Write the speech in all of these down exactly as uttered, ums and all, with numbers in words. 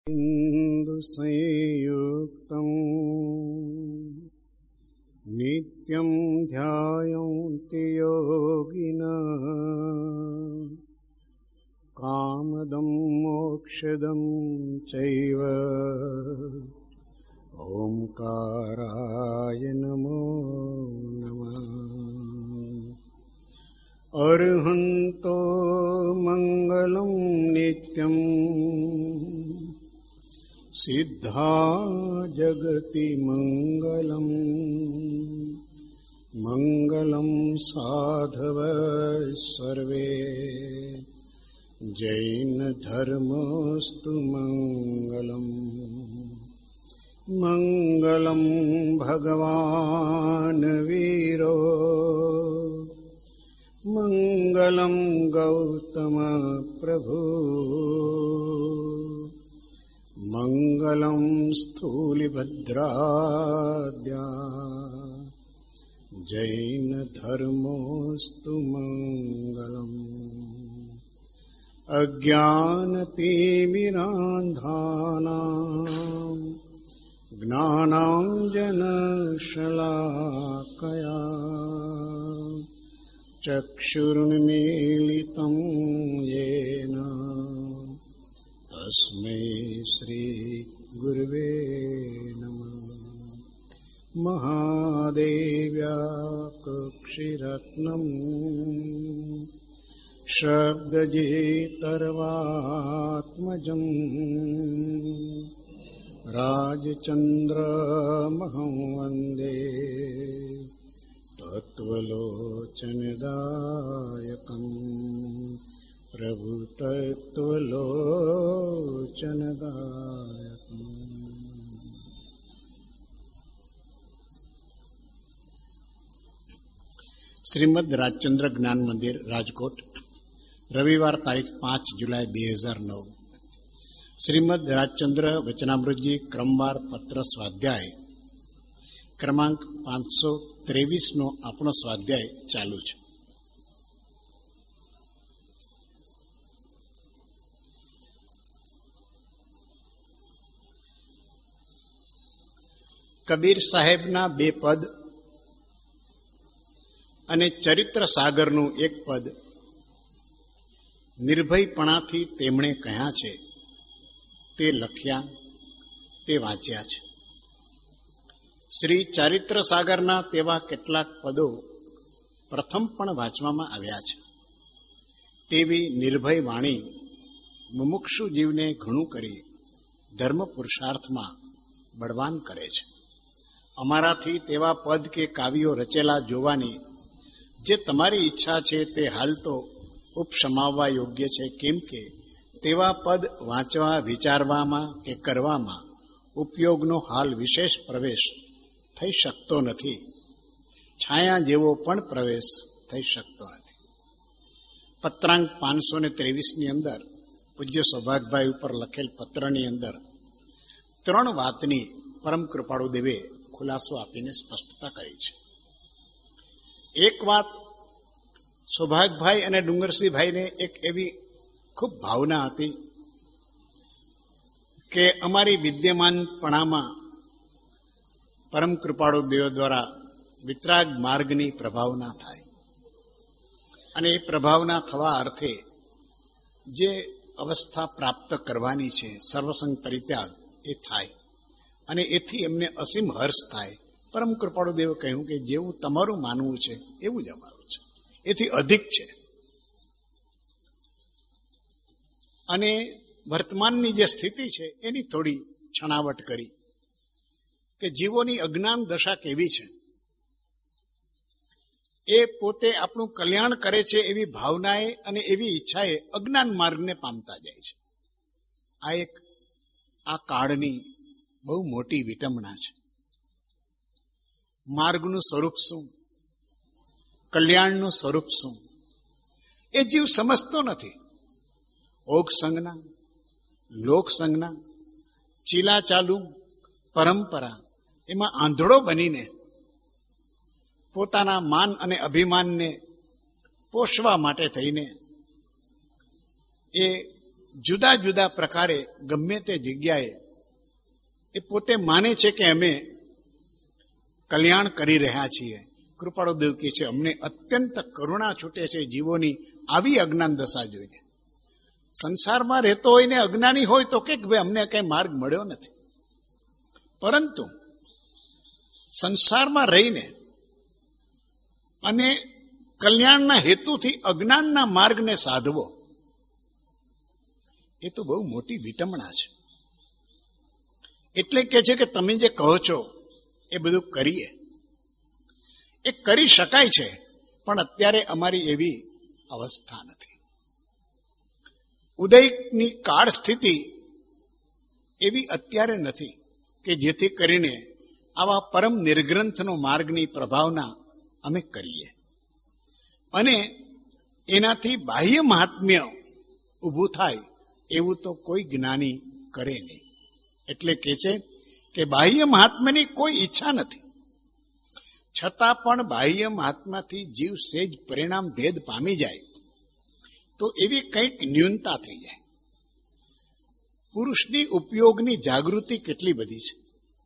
इंदु संयुक्तं नित्यं ध्यायन्ति योगिनः कामदं मोक्षदं चैव ओंकाराय नमो नमः। अर्हन्तो मंगलं नित्यं सिद्धा जगति मंगलं मंगलं साधव सर्वे जैन धर्मस्तु मंगलम् मंगलं भगवान् वीरो मंगलं गौतम प्रभु मंगलं स्थूलिभद्राद्या जैन धर्मोस्तु मंगलम्। अज्ञानतिमिरान्धानां ज्ञानाञ्जनशलाकया चक्षुरुन्मीलितं येन तस्मै श्रीगुरुवे नमः। महादेव्याकक्षिरत्नम् शब्दजेतर्वात्मजम् राजचन्द्रमहं वन्दे तत्त्वलोचनदायकम् प्रभु तत्त्वलोचनदायकम्। શ્રીમદ રાજચંદ્ર જ્ઞાન મંદિર રાજકોટ, રવિવાર તારીખ પાંચ જુલાઈ બે હજાર નવ. શ્રીમદ રાજચંદ્ર વચનામૃતજી ક્રમવાર પત્ર સ્વાધ્યાય ક્રમાંક પાંચસો ત્રેવીસનો આપણો સ્વાધ્યાય ચાલુ છે. કબીર સાહેબના બે પદ અને ચરિત્ર સાગરનું એક પદ નિર્ભયપણાથી તેમણે કહ્યા છે તે લખ્યા, તે વાંચ્યા છે. શ્રી ચારિત્ર સાગરના તેવા કેટલાક પદો પ્રથમ પણ વાંચવામાં આવ્યા છે. તેવી નિર્ભય વાણી મુમુક્ષુ જીવને ઘણું કરી ધર્મ પુરુષાર્થમાં બળવાન કરે છે. અમારાથી તેવા પદ કે કાવ્યો રચેલા જોવાની જે તમારી ઈચ્છા છે તે હાલ તો ઉપશમાવવા યોગ્ય છે, કેમ કે તેવા પદ વાંચવા, વિચારવામાં કે કરવામાં ઉપયોગનો હાલ વિશેષ પ્રવેશ થઈ શકતો નથી. છાયા જેવો પણ પ્રવેશ થઈ શકતો નથી. પત્રાંક પાંચસો ને ત્રેવીસની અંદર પૂજ્ય સૌભાગભાઈ ઉપર લખેલ પત્રની અંદર ત્રણ વાતની પરમ કૃપાળુ દેવે ખુલાસો આપીને સ્પષ્ટતા કરી છે. એક વાત, સૌભાગભાઈ અને ડુંગરસિંહભાઈને એક એવી ખૂબ ભાવના હતી કે અમારી વિદ્યમાનપણામાં પરમ કૃપાળુ દેવ દ્વારા વિતરાગ માર્ગની પ્રભાવના થાય અને એ પ્રભાવના થવા અર્થે જે અવસ્થા પ્રાપ્ત કરવાની છે, સર્વસંગ પરિત્યાગ, એ થાય અને એથી એમને અસીમ હર્ષ થાય. પરમ કૃપાળુ દેવે કહ્યું કે જેવું તમારું માનવું છે એવું જ અમારું છે, એથી અધિક છે. અને વર્તમાનની જે સ્થિતિ છે એની થોડી છણાવટ કરી કે જીવોની અજ્ઞાન દશા કેવી છે. એ પોતે આપણું કલ્યાણ કરે છે એવી ભાવનાએ અને એવી ઈચ્છાએ અજ્ઞાન માર્ગને પામતા જાય છે. આ એક આ કાળની બહુ મોટી વિટંબણા છે. માર્ગનું સ્વરૂપ શું, કલ્યાણનું સ્વરૂપ શું, એ જીવ સમજતો નથી. ઓગ સંજ્ઞા, લોક સંજ્ઞા, ચીલા ચાલુ, પરંપરા, એમાં આંધળો બનીને પોતાના માન અને અભિમાનને પોષવા માટે થઈને એ જુદા જુદા પ્રકારે ગમે તે જગ્યાએ એ પોતે માને છે કે અમે કલ્યાણ કરી રહ્યા છીએ. કૃપાળુ દેવ કહે છે અમને અત્યંત કરુણા છૂટે છે જીવોની આવી અજ્ઞાન દશા જોઈને. સંસારમાં રહેતો હોય ને અજ્ઞાની હોય તો કે ભાઈ અમને કઈ માર્ગ મળ્યો નથી, પરંતુ સંસારમાં રહીને અને કલ્યાણના હેતુથી અજ્ઞાનના માર્ગને સાધવો એ તો બહુ મોટી વિટમણા છે. એટલે કે છે કે તમે જે કહો છો એ બધું કરીએ, એ કરી શકાય છે, પણ અત્યારે અમારી એવી અવસ્થા નથી. ઉદયની કાળ સ્થિતિ એવી અત્યારે નથી કે જેથી કરીને આવા પરમ નિર્ગ્રંથનો માર્ગની પ્રભાવના અમે કરીએ અને એનાથી બાહ્ય મહાત્મ્ય ઊભું થાય એવું તો કોઈ જ્ઞાની કરે નહીં. એટલે કે છે કે બાહ્ય મહાત્મ્યની કોઈ ઈચ્છા નથી, છતાં પણ બાહ્ય મહાત્માથી જીવ સેજ પરિણામ ભેદ પામી જાય તો એવી કંઈક ન્યૂનતા થઈ જાય. પુરુષની ઉપયોગની જાગૃતિ કેટલી બધી છે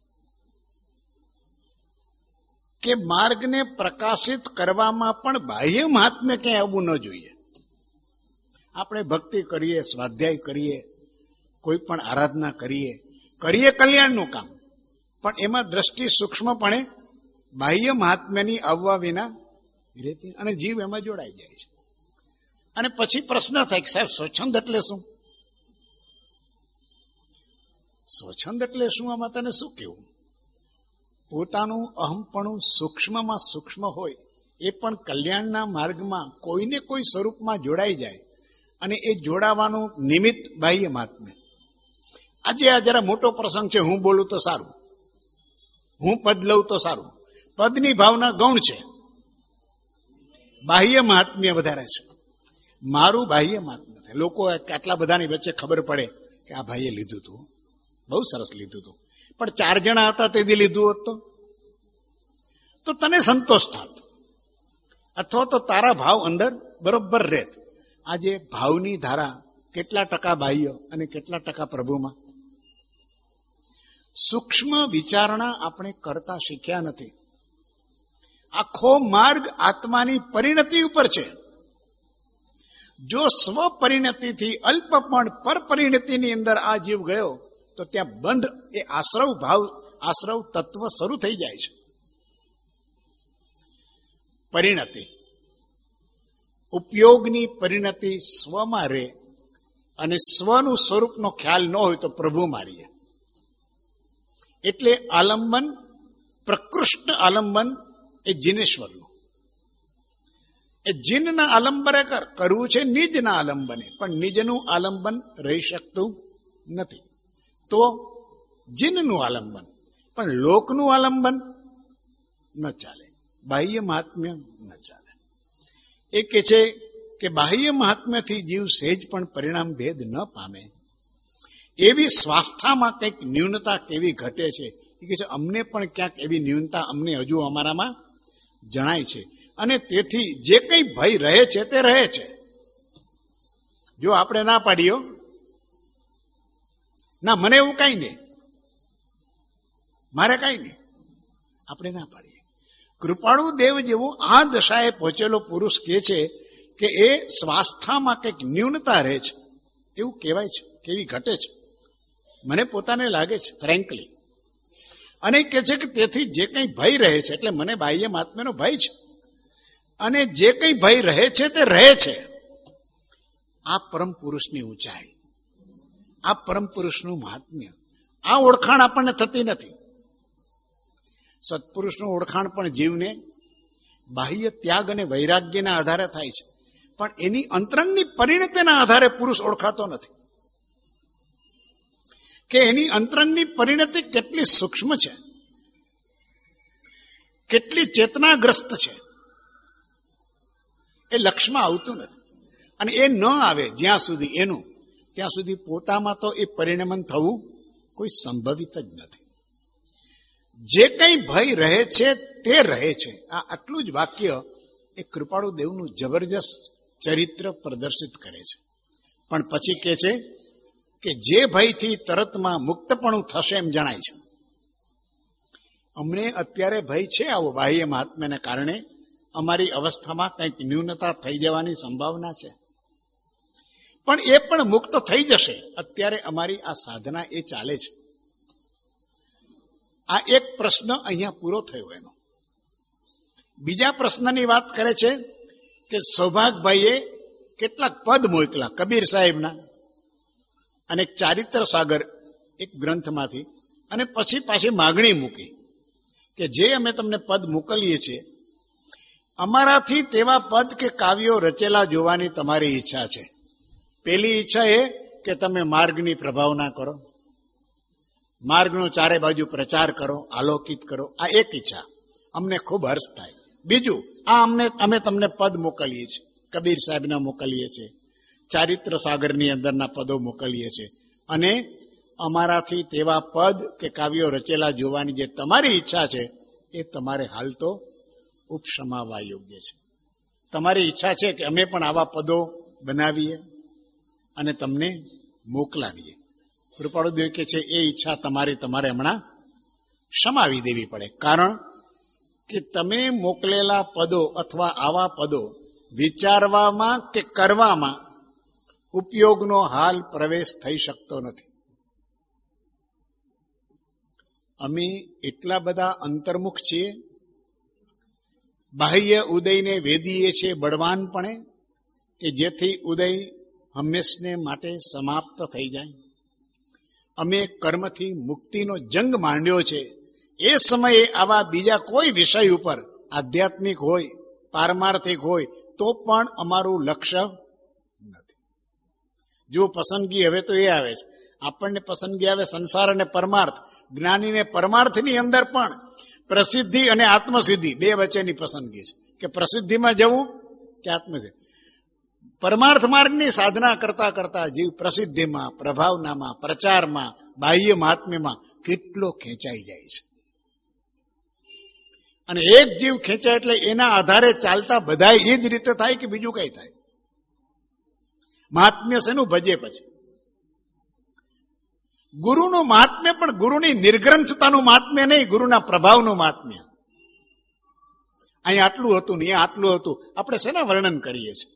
કે માર્ગને પ્રકાશિત કરવામાં પણ બાહ્ય મહાત્મ્ય ક્યાંય આવવું ન જોઈએ. આપણે ભક્તિ કરીએ, સ્વાધ્યાય કરીએ, કોઈ પણ આરાધના કરીએ, કરીએ કલ્યાણનું કામ, પણ એમાં દ્રષ્ટિ સૂક્ષ્મપણે બાહ્ય મહાત્મ્યની આવવા વિના રહેતી અને જીવ એમાં જોડાઈ જાય છે. અને પછી પ્રશ્ન થાય કે સાહેબ સ્વચ્છંદ એટલે શું? સ્વચ્છંદ એટલે શું? આમાં તને શું કેવું? પોતાનું અહમપણું સૂક્ષ્મમાં સૂક્ષ્મ હોય એ પણ કલ્યાણના માર્ગમાં કોઈને કોઈ સ્વરૂપમાં જોડાઈ જાય અને એ જોડાવાનું નિમિત્ત બાહ્ય મહાત્મ્ય. આજે આ જરા મોટો પ્રસંગ છે, હું બોલું તો સારું, હું પદ લઉં તો સારું, પદની ભાવના ગૌણ છે, બાહ્ય મહાત્મ્ય વધારે છે. મારું બાહ્ય મહાત્મ્ય છે. લોકો આટલા બધાની વચ્ચે ખબર પડે કે આ ભાઈએ લીધું હતું, બહુ સરસ લીધું હતું, પણ ચાર જણા હતા તેથી લીધું હોત તો તો તને સંતોષ થાત, અથવા તો તારા ભાવ અંદર બરોબર રહેત. આજે ભાવની ધારા કેટલા ટકા બાહ્ય અને કેટલા ટકા પ્રભુમાં? સૂક્ષ્મ વિચારણા આપણે કરતા શીખ્યા નથી. આખો માર્ગ આત્માની પરિણતિ ઉપર છે. જો સ્વ પરિણતિથી અલ્પ પણ પર પરિણતિની અંદર આ જીવ ગયો તો ત્યાં બંધ એ આશ્રવ ભાવ આશ્રવ તત્વ શરૂ થઈ જાય છે. પરિણતિ, ઉપયોગની પરિણતિ સ્વમાં રહે અને સ્વનું સ્વરૂપનો ખ્યાલ ન હોય તો પ્રભુ મારીએ. એટલે આલંબન, પ્રકૃષ્ટ આલંબન એ જીનેશ્વરનું. એ જીનના આલંબને કરવું છે નિજના આલંબને, પણ નિજનું આલંબન રહી શકતું નથી. તો જીનનું આલંબન, પણ લોકનું આલંબન ન ચાલે, બાહ્ય મહાત્મ્ય ન ચાલે. એ કે છે કે બાહ્ય મહાત્મ્યથી જીવ સહેજ પણ પરિણામ ભેદ ન પામે. એવી સ્વાસ્થ્યમાં કંઈક ન્યૂનતા કેવી ઘટે છે એ કે છે અમને પણ ક્યાંક એવી ન્યૂનતા અમને હજુ અમારામાં જણાય છે. અને તેથી જે કંઈ ભય રહે છે તે રહે છે. જો આપણે ના પાડીઓ ના મને એવું કાંઈ નહીં, મારે કાંઈ નહીં, આપણે ના પાડીએ. કૃપાળુ દેવ જેવો આ દશાએ પહોંચેલો પુરુષ કહે છે કે એ સ્વાસ્થ્યમાં કંઈક ન્યૂનતા રહે છે એવું કહેવાય છે, કેવી ઘટે છે, મને પોતાને લાગે છે ફ્રેન્કલી. અને કહે છે કે તેથી જે કંઈ ભય રહે છે, એટલે મને બાહ્ય મહાત્મ્યનો ભય છે, અને જે કંઈ ભય રહે છે તે રહે છે. આ પરમ પુરુષની ઊંચાઈ, આ પરમ પુરુષનું મહાત્મ્ય, આ ઓળખાણ આપણને થતી નથી. સત્પુરુષનું ઓળખાણ પણ જીવને બાહ્ય ત્યાગ અને વૈરાગ્યના આધારે થાય છે, પણ એની અંતરંગની પરિણતિના આધારે પુરુષ ઓળખાતો નથી. કે એની અંતરંગની પરિણતિ કેટલી સૂક્ષ્મ છે, કેટલી ચેતનાગ્રસ્ત છે, એ લક્ષમાં આવતું નથી. અને એ ન આવે જ્યાં સુધી એનું, ત્યાં સુધી પોતામાં તો એ પરિણમન થવું કોઈ સંભવિત જ નથી. જે કંઈ ભય રહે છે તે રહે છે. આ આટલું જ વાક્ય એ કૃપાળુ દેવનું જબરજસ્ત ચરિત્ર પ્રદર્શિત કરે છે. પણ પછી કહે છે કે જે ભયથી તરતમાં મુક્તપણું થશે એમ જણાય છે. અમને અત્યારે ભય છે આવો બાહ્ય મહાત્મ્યને કારણે અમારી અવસ્થામાં કંઈક ન્યૂનતા થઈ જવાની સંભાવના છે, પણ એ પણ મુક્ત થઈ જશે. અત્યારે અમારી આ સાધના એ ચાલે છે. આ એક પ્રશ્ન અહીંયા પૂરો થયો એનો. બીજા પ્રશ્નની વાત કરે છે કે સૌભાગભાઈએ કેટલાક પદ મોકલા કબીર સાહેબના અને ચારિત્ર સાગર એક ગ્રંથમાંથી, અને પછી પાછી માગણી મૂકી કે જે અમે તમને પદ મોકલીએ છીએ અમારાથી તેવા પદ કે કાવ્યો રચેલા જોવાની તમારી ઈચ્છા છે. પેલી ઈચ્છા એ કે તમે માર્ગની પ્રભાવના કરો, માર્ગનો ચારે બાજુ પ્રચાર કરો, આલોકિત કરો. આ એક ઈચ્છા, અમને ખૂબ હર્ષ થાય. બીજું, આ અમને અમે તમને પદ મોકલીએ છીએ, કબીર સાહેબના મોકલીએ છીએ, ચારિત્ર સાગરની અંદરના પદો મોકલીએ છીએ, અને અમારાથી તેવા પદ કે કાવ્યો રચેલા જોવાની જે તમારી ઈચ્છા છે એ તમારે હાલ તો ઉપશમાવવા યોગ્ય છે. તમારી ઈચ્છા છે કે અમે પણ આવા પદો બનાવીએ અને તમને મોકલાવીએ. કૃપાળુદેવ કે છે એ ઈચ્છા તમારી તમારે હમણાં શમાવી દેવી પડે, કારણ કે તમે મોકલેલા પદો અથવા આવા પદો વિચારવામાં કે કરવામાં ઉપયોગનો હાલ પ્રવેશ થઈ શકતો નથી. અમે એટલા બધા અંતર્મુખ છીએ, બાહ્ય ઉદયને વેદીએ છીએ બળવાનપણે, કે જેથી ઉદય હંમેશને માટે સમાપ્ત થઈ જાય. અમે કર્મથી મુક્તિનો જંગ માંડ્યો છે. એ સમયે આવા બીજા કોઈ વિષય ઉપર આધ્યાત્મિક હોય, પારમાર્થિક હોય તો પણ અમારું લક્ષ્ય નથી. જો પસંદગી હવે તો એ આવે છે, આપણને પસંદગી આવે સંસાર અને પરમાર્થ. જ્ઞાનીને પરમાર્થની અંદર પણ પ્રસિદ્ધિ અને આત્મસિદ્ધિ બે વચ્ચેની પસંદગી છે કે પ્રસિદ્ધિમાં જવું કે આત્મસિદ્ધિ. પરમાર્થ માર્ગની સાધના કરતા કરતા જીવ પ્રસિદ્ધિમાં, પ્રભાવનામાં, પ્રચારમાં, બાહ્ય મહાત્મ્યમાં કેટલો ખેંચાઈ જાય છે. અને એક જીવ ખેંચાય એટલે એના આધારે ચાલતા બધા એ જ રીતે થાય કે બીજું કઈ થાય? મહાત્મ્ય શેનું ભજે પછી? ગુરુનું મહાત્મ્ય પણ ગુરુની નિર્ગ્રંથતાનું મહાત્મ્ય નહીં, ગુરુના પ્રભાવનું મહાત્મ્ય. અહીંયા આટલું હતું ને આટલું હતું, આપણે શેના વર્ણન કરીએ છીએ?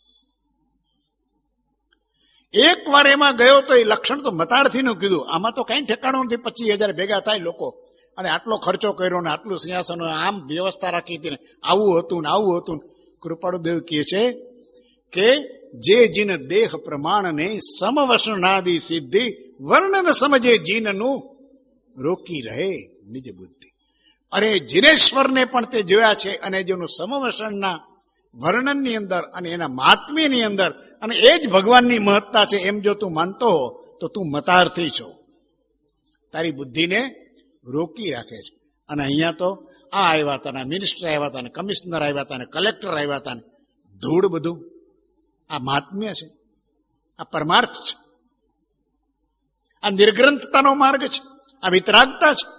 એક વાર એમાં ગયો તો એ લક્ષણ તો મતાડથી નું કીધું. આમાં તો કઈ ઠેકાણું નથી. પચીસ હજાર ભેગા થાય લોકો અને આટલો ખર્ચો કર્યો ને આટલું સિંહાસન આમ વ્યવસ્થા રાખી હતી ને આવું હતું ને આવું હતું. કૃપાળુદેવ કહે છે કે જે જીન દેહ પ્રમાણને સમવસનાદી સિદ્ધિ વર્ણન સમજે જીનનું રોકી રહે નિજ બુદ્ધિ. અરે જીનેશ્વરને પણ તે જોયા છે, અને જેનું સમવસનના વર્ણનની અંદર અને એના મહાત્મ્યની અંદર અને એ જ ભગવાનની મહત્તા છે એમ જો તું માનતો હો તો તું મતાર્થી છો. તારી બુદ્ધિને રોકી રાખે છે. અને અહીંયા તો આ આવ્યા હતા ને મિનિસ્ટર આવ્યા હતા ને કમિશનર આવ્યા હતા ને કલેક્ટર આવ્યા હતા ને ધૂળ બધું. આ મહાત્મ્ય છે, આ પરમાર્થ છે, આ નિર્ગ્રંથતાનો માર્ગ છે, આ વિતરાગતા છે.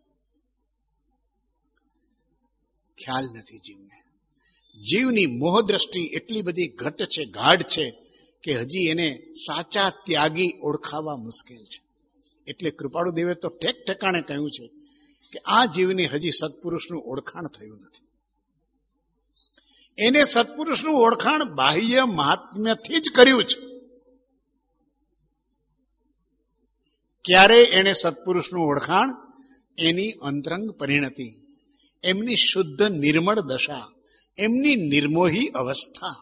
ખ્યાલ નથી જીવને. જીવની મોહ દ્રષ્ટિ એટલી બધી ઘટ છે, ગાઢ છે કે હજી એને સાચા ત્યાગી ઓળખાવા મુશ્કેલ છે. એટલે કૃપાળુદેવે તો ઠેક ઠેકાણે કહ્યું છે કે આ જીવને હજી સત્પુરુષનું ઓળખાણ થયું નથી. એને સત્પુરુષનું ઓળખાણ બાહ્ય મહાત્મ્યથી જ કર્યું છે. ક્યારે એને સત્પુરુષનું ઓળખાણ? એની અંતરંગ પરિણતિ, એમની શુદ્ધ નિર્મળ દશા, એમની નિર્મોહી અવસ્થા,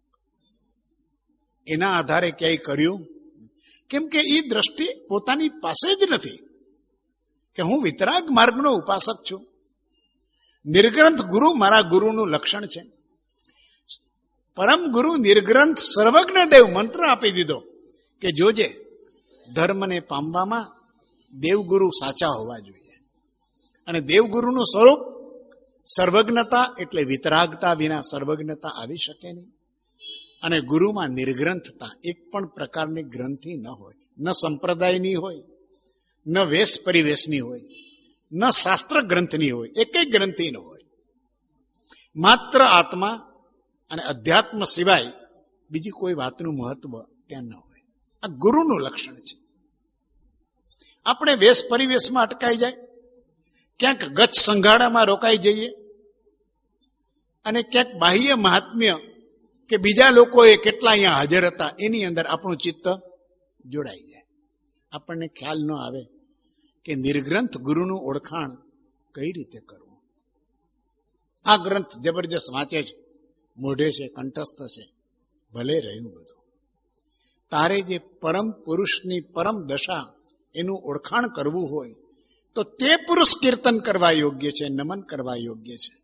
એના આધારે ક્યાંય કર્યું? કેમ કે એ દ્રષ્ટિ પોતાની પાસે જ નથી કે હું વિતરાગ માર્ગનો ઉપાસક છું. નિર્ગ્રંથ ગુરુ મારા ગુરુનું લક્ષણ છે. પરમ ગુરુ નિર્ગ્રંથ સર્વજ્ઞ દેવ મંત્ર આપી દીધો કે જોજે ધર્મને પામવામાં દેવગુરુ સાચા હોવા જોઈએ. અને દેવગુરુનું સ્વરૂપ સર્વજ્ઞતા, એટલે વિતરાગતા વિના સર્વજ્ઞતા આવી શકે નહીં. અને ગુરુમાં નિર્ગ્રંથતા, એક પણ પ્રકારની ગ્રંથિ ન હોય, ન સંપ્રદાયની હોય, ન વેશ પરિવેશની હોય, ન શાસ્ત્ર ગ્રંથની હોય, એક ગ્રંથિ ન હોય. માત્ર આત્મા અને અધ્યાત્મ સિવાય બીજી કોઈ વાતનું મહત્વ ત્યાં ન હોય. આ ગુરુનું લક્ષણ છે. આપણે વેશ પરિવેશમાં અટકાઈ જાય, ક્યાંક ગચ્છ સંઘાડામાં રોકાઈ જઈએ, અને ક્યાંક બાહ્ય મહાત્મ્ય કે બીજા લોકોએ કેટલા અહીંયા હાજર હતા એની અંદર આપણું ચિત્ત જોડાઈ જાય. આપણને ખ્યાલ ન આવે કે નિર્ગ્રંથ ગુરુનું ઓળખાણ કઈ રીતે કરવું. આ ગ્રંથ જબરજસ્ત વાંચે છે, મોઢે છે, કંઠસ્થ છે, ભલે રહ્યું બધું. તારે જે પરમ પુરુષની પરમ દશા એનું ઓળખાણ કરવું હોય તો તે પુરુષ કીર્તન કરવા યોગ્ય છે, નમન કરવા યોગ્ય છે.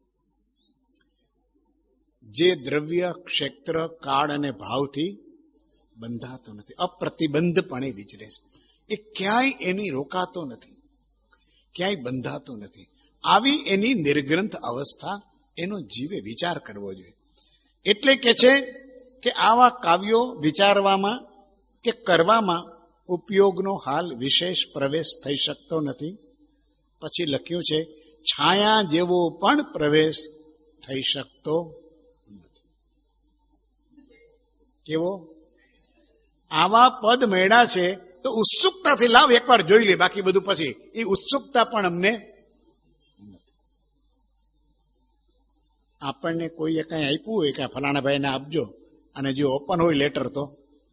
જે દ્રવ્ય, ક્ષેત્ર, કાળ અને ભાવથી બંધાતો નથી, અપ્રતિબંધપણે વિચરે છે. એ ક્યાંય એની રોકાતો નથી, ક્યાંય બંધાતો નથી. આવી એની નિર્ગ્રંથ અવસ્થા એનો જીવે વિચાર કરવો જોઈએ. એટલે કે છે કે આવા કાવ્યો વિચારવામાં કે કરવામાં ઉપયોગનો હાલ વિશેષ પ્રવેશ થઈ શકતો નથી. પછી લખ્યું છે, છાયા જેવો પણ પ્રવેશ થઈ શકતો નથી. કેવો? આવા પદ મેળા છે તો ઉત્સુકતાથી લાવ એકવાર જોઈ લે, બાકી બધું પછી. એ ઉત્સુકતા પણ અમને આપણને કોઈએ કઈ આપ્યું હોય કે ફલાણા ભાઈને આપજો, અને જો ઓપન હોય લેટર તો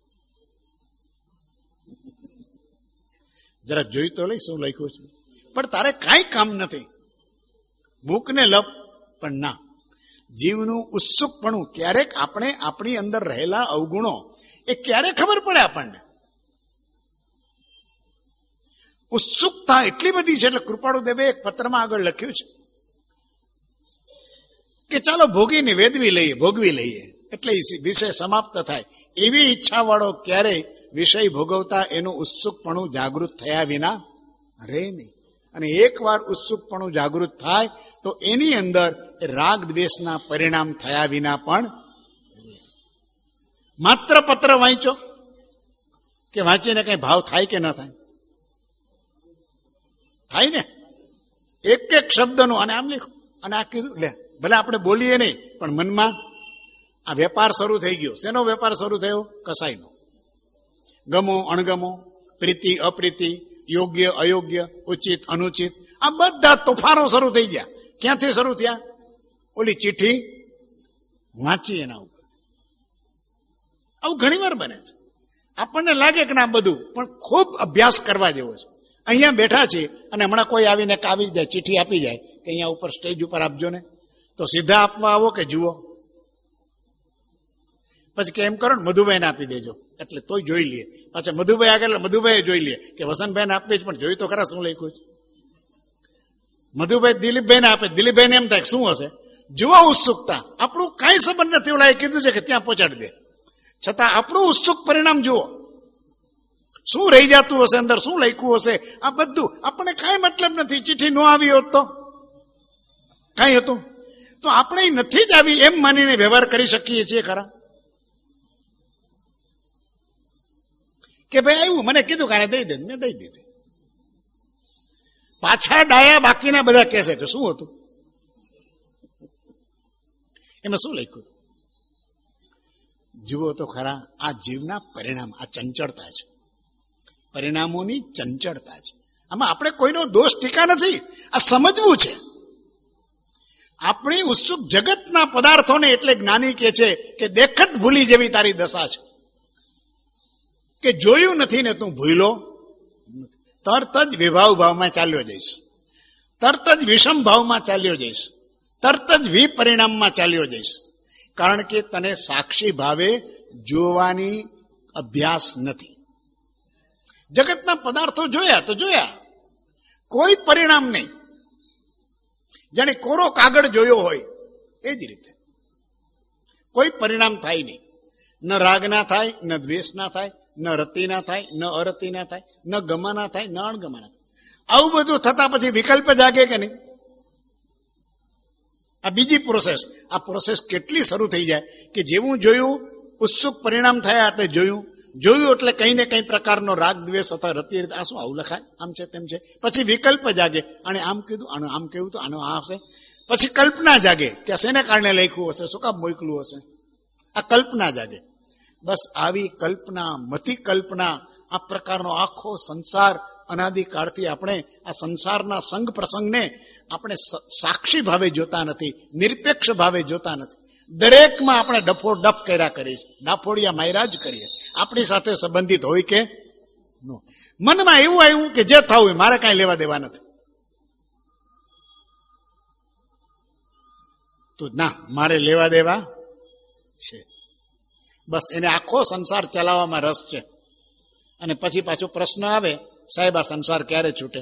જરા જોઈ તો લઈ શું લખ્યું છે. પણ તારે કાંઈ કામ નથી, મૂકને લપ. પણ ના, જીવનું ઉત્સુકપણું ક્યારેક આપણે આપણી અંદર રહેલા અવગુણો એ ક્યારે ખબર પડે આપણને. ઉત્સુકતા એટલી બધી છે. એટલે કૃપાળુ દેવે એક પત્રમાં આગળ લખ્યું છે કે ચાલો ભોગીને વેદવી લઈએ, ભોગવી લઈએ એટલે વિષય સમાપ્ત થાય. એવી ઈચ્છા વાળો ક્યારેય વિષય ભોગવતા એનું ઉત્સુકપણું જાગૃત થયા વિના રહે નહીં. અને એકવાર ઉત્સુકપણું જાગૃત થાય તો એની અંદર રાગ દ્વેષના પરિણામ થયા વિના પણ. માત્ર પત્ર વાંચો કે વાંચીને કઈ ભાવ થાય કે ન થાય? થાય ને. એક એક શબ્દનું અને આમ લીખો અને આ કીધું લે, ભલે આપણે બોલીએ નહીં પણ મનમાં આ વેપાર શરૂ થઈ ગયો. શેનો વેપાર શરૂ થયો? કસાઈનો. ગમો અણગમો, પ્રીતિ અપ્રીતિ, યોગ્ય અયોગ્ય, ઉચિત અનુચિત, આ બધા તોફાનો શરૂ થઈ ગયા. ક્યાંથી શરૂ થયા? ઓલી ચિઠ્ઠી વાંચી એના ઉપર. આવું ઘણી વાર બને છે. આપણને લાગે કે ના બધું, પણ ખૂબ અભ્યાસ કરવા જેવો છે. અહીંયા બેઠા છે અને હમણાં કોઈ આવીને આવી જાય, ચિઠ્ઠી આપી જાય કે અહીંયા ઉપર સ્ટેજ ઉપર આપજો ને, તો સીધા આપવા આવો કે જુઓ? પછી કે એમ કરો ને મધુભાઈને આપી દેજો, એટલે તોય જોઈ લઈએ. પાછા મધુભાઈ આગળ મધુભાઈ જોઈ લઈએ કે વસંતભાઈને આપવી જ, પણ જોઈ તો ખરા શું લખ્યું છે. મધુભાઈ દિલીપભાઈને આપે, દિલીપભાઈને એમ થાય શું હશે. જુઓ ઉત્સુકતા. આપણું કાંઈ સંબંધ નથી. ઓલા એ કીધું છે કે ત્યાં પહોંચાડી દે, છતાં આપણું ઉત્સુક પરિણામ જુઓ. શું રહી જતું હશે અંદર, શું લખ્યું હશે, આ બધું આપણને કાંઈ મતલબ નથી. ચિઠ્ઠી ન આવી હોત તો કાંઈ હતું? તો આપણે નથી જ આવી એમ માનીને વ્યવહાર કરી શકીએ છીએ ખરા? કે ભાઈ આવ્યું, મને કીધું કાને દઈ દે, મેં દઈ દીધી. પાછા ડાયા બાકીના બધા કહેશે કે શું હતું, એમાં શું લખ્યું હતું? જુઓ તો ખરા, આ જીવના પરિણામ, આ ચંચળતા છે, પરિણામોની ચંચળતા છે. આમાં આપણે કોઈનો દોષ ટીકા નથી, આ સમજવું છે. આપણી ઉત્સુક જગતના પદાર્થોને એટલે જ્ઞાની કે છે કે દેખત ભૂલી જેવી તારી દશા છે, કે જોયું નથી ને તું ભૂલો. તરત જ વિભાવ ભાવમાં ચાલ્યો જઈશ, તરત જ વિષમ ભાવમાં ચાલ્યો જઈશ, તરત જ વિપરિણામમાં ચાલ્યો જઈશ. કારણ કે તને સાક્ષી ભાવે જોવાની અભ્યાસ નથી. જગતના પદાર્થો જોયા તો જોયા, કોઈ પરિણામ નહીં. જાણે કોરો કાગળ જોયો હોય એ જ રીતે કોઈ પરિણામ થાય નહીં. ન રાગ ના થાય, ન દ્વેષ ના થાય, ન રતિ ના થાય, ન અરતિ ના થાય, ન ગમા ના થાય, ન અણગમા ના થાય. આવું બધું થતા પછી વિકલ્પ જાગે કે નહીં? આ બીજી પ્રોસેસ. આ પ્રોસેસ કેટલી શરૂ થઈ જાય કે જેવું જોયું ઉત્સુક પરિણામ થયા એટલે જોયું, જોયું એટલે કઈ ને કઈ પ્રકારનો રાગ દ્વેષ અથવા રતિ, આ શું આવું લખાય, આમ છે તેમ છે. પછી વિકલ્પ જાગે, આને આમ કીધું, આનું આમ કેવું તો આનો આ હશે. પછી કલ્પના જાગે કે શેને કારણે લખ્યું હશે, શું કામ મોકલું હશે, આ કલ્પના જાગે. બસ આવી કલ્પના, મતિ કલ્પના, આ પ્રકારનો આખો સંસાર અનાદિકાળથી આપણે આ સંસારના સંગ પ્રસંગને આપણે સાક્ષી ભાવે જોતા નથી, નિરપેક્ષ ભાવે જોતા નથી. દરેકમાં આપણે ડફો ડફ કર્યા કરીએ છીએ, ડાફોડિયા માયરા જ કરીએ. આપણી સાથે સંબંધિત હોય કે નો. મનમાં એવું આવ્યું કે જે થવું મારે કાંઈ લેવા દેવા નથી, તો ના મારે લેવા દેવા છે. બસ એને આખો સંસાર ચલાવવામાં રસ છે. અને પછી પાછો પ્રશ્ન આવે, સાહેબ આ સંસાર ક્યારે છૂટે?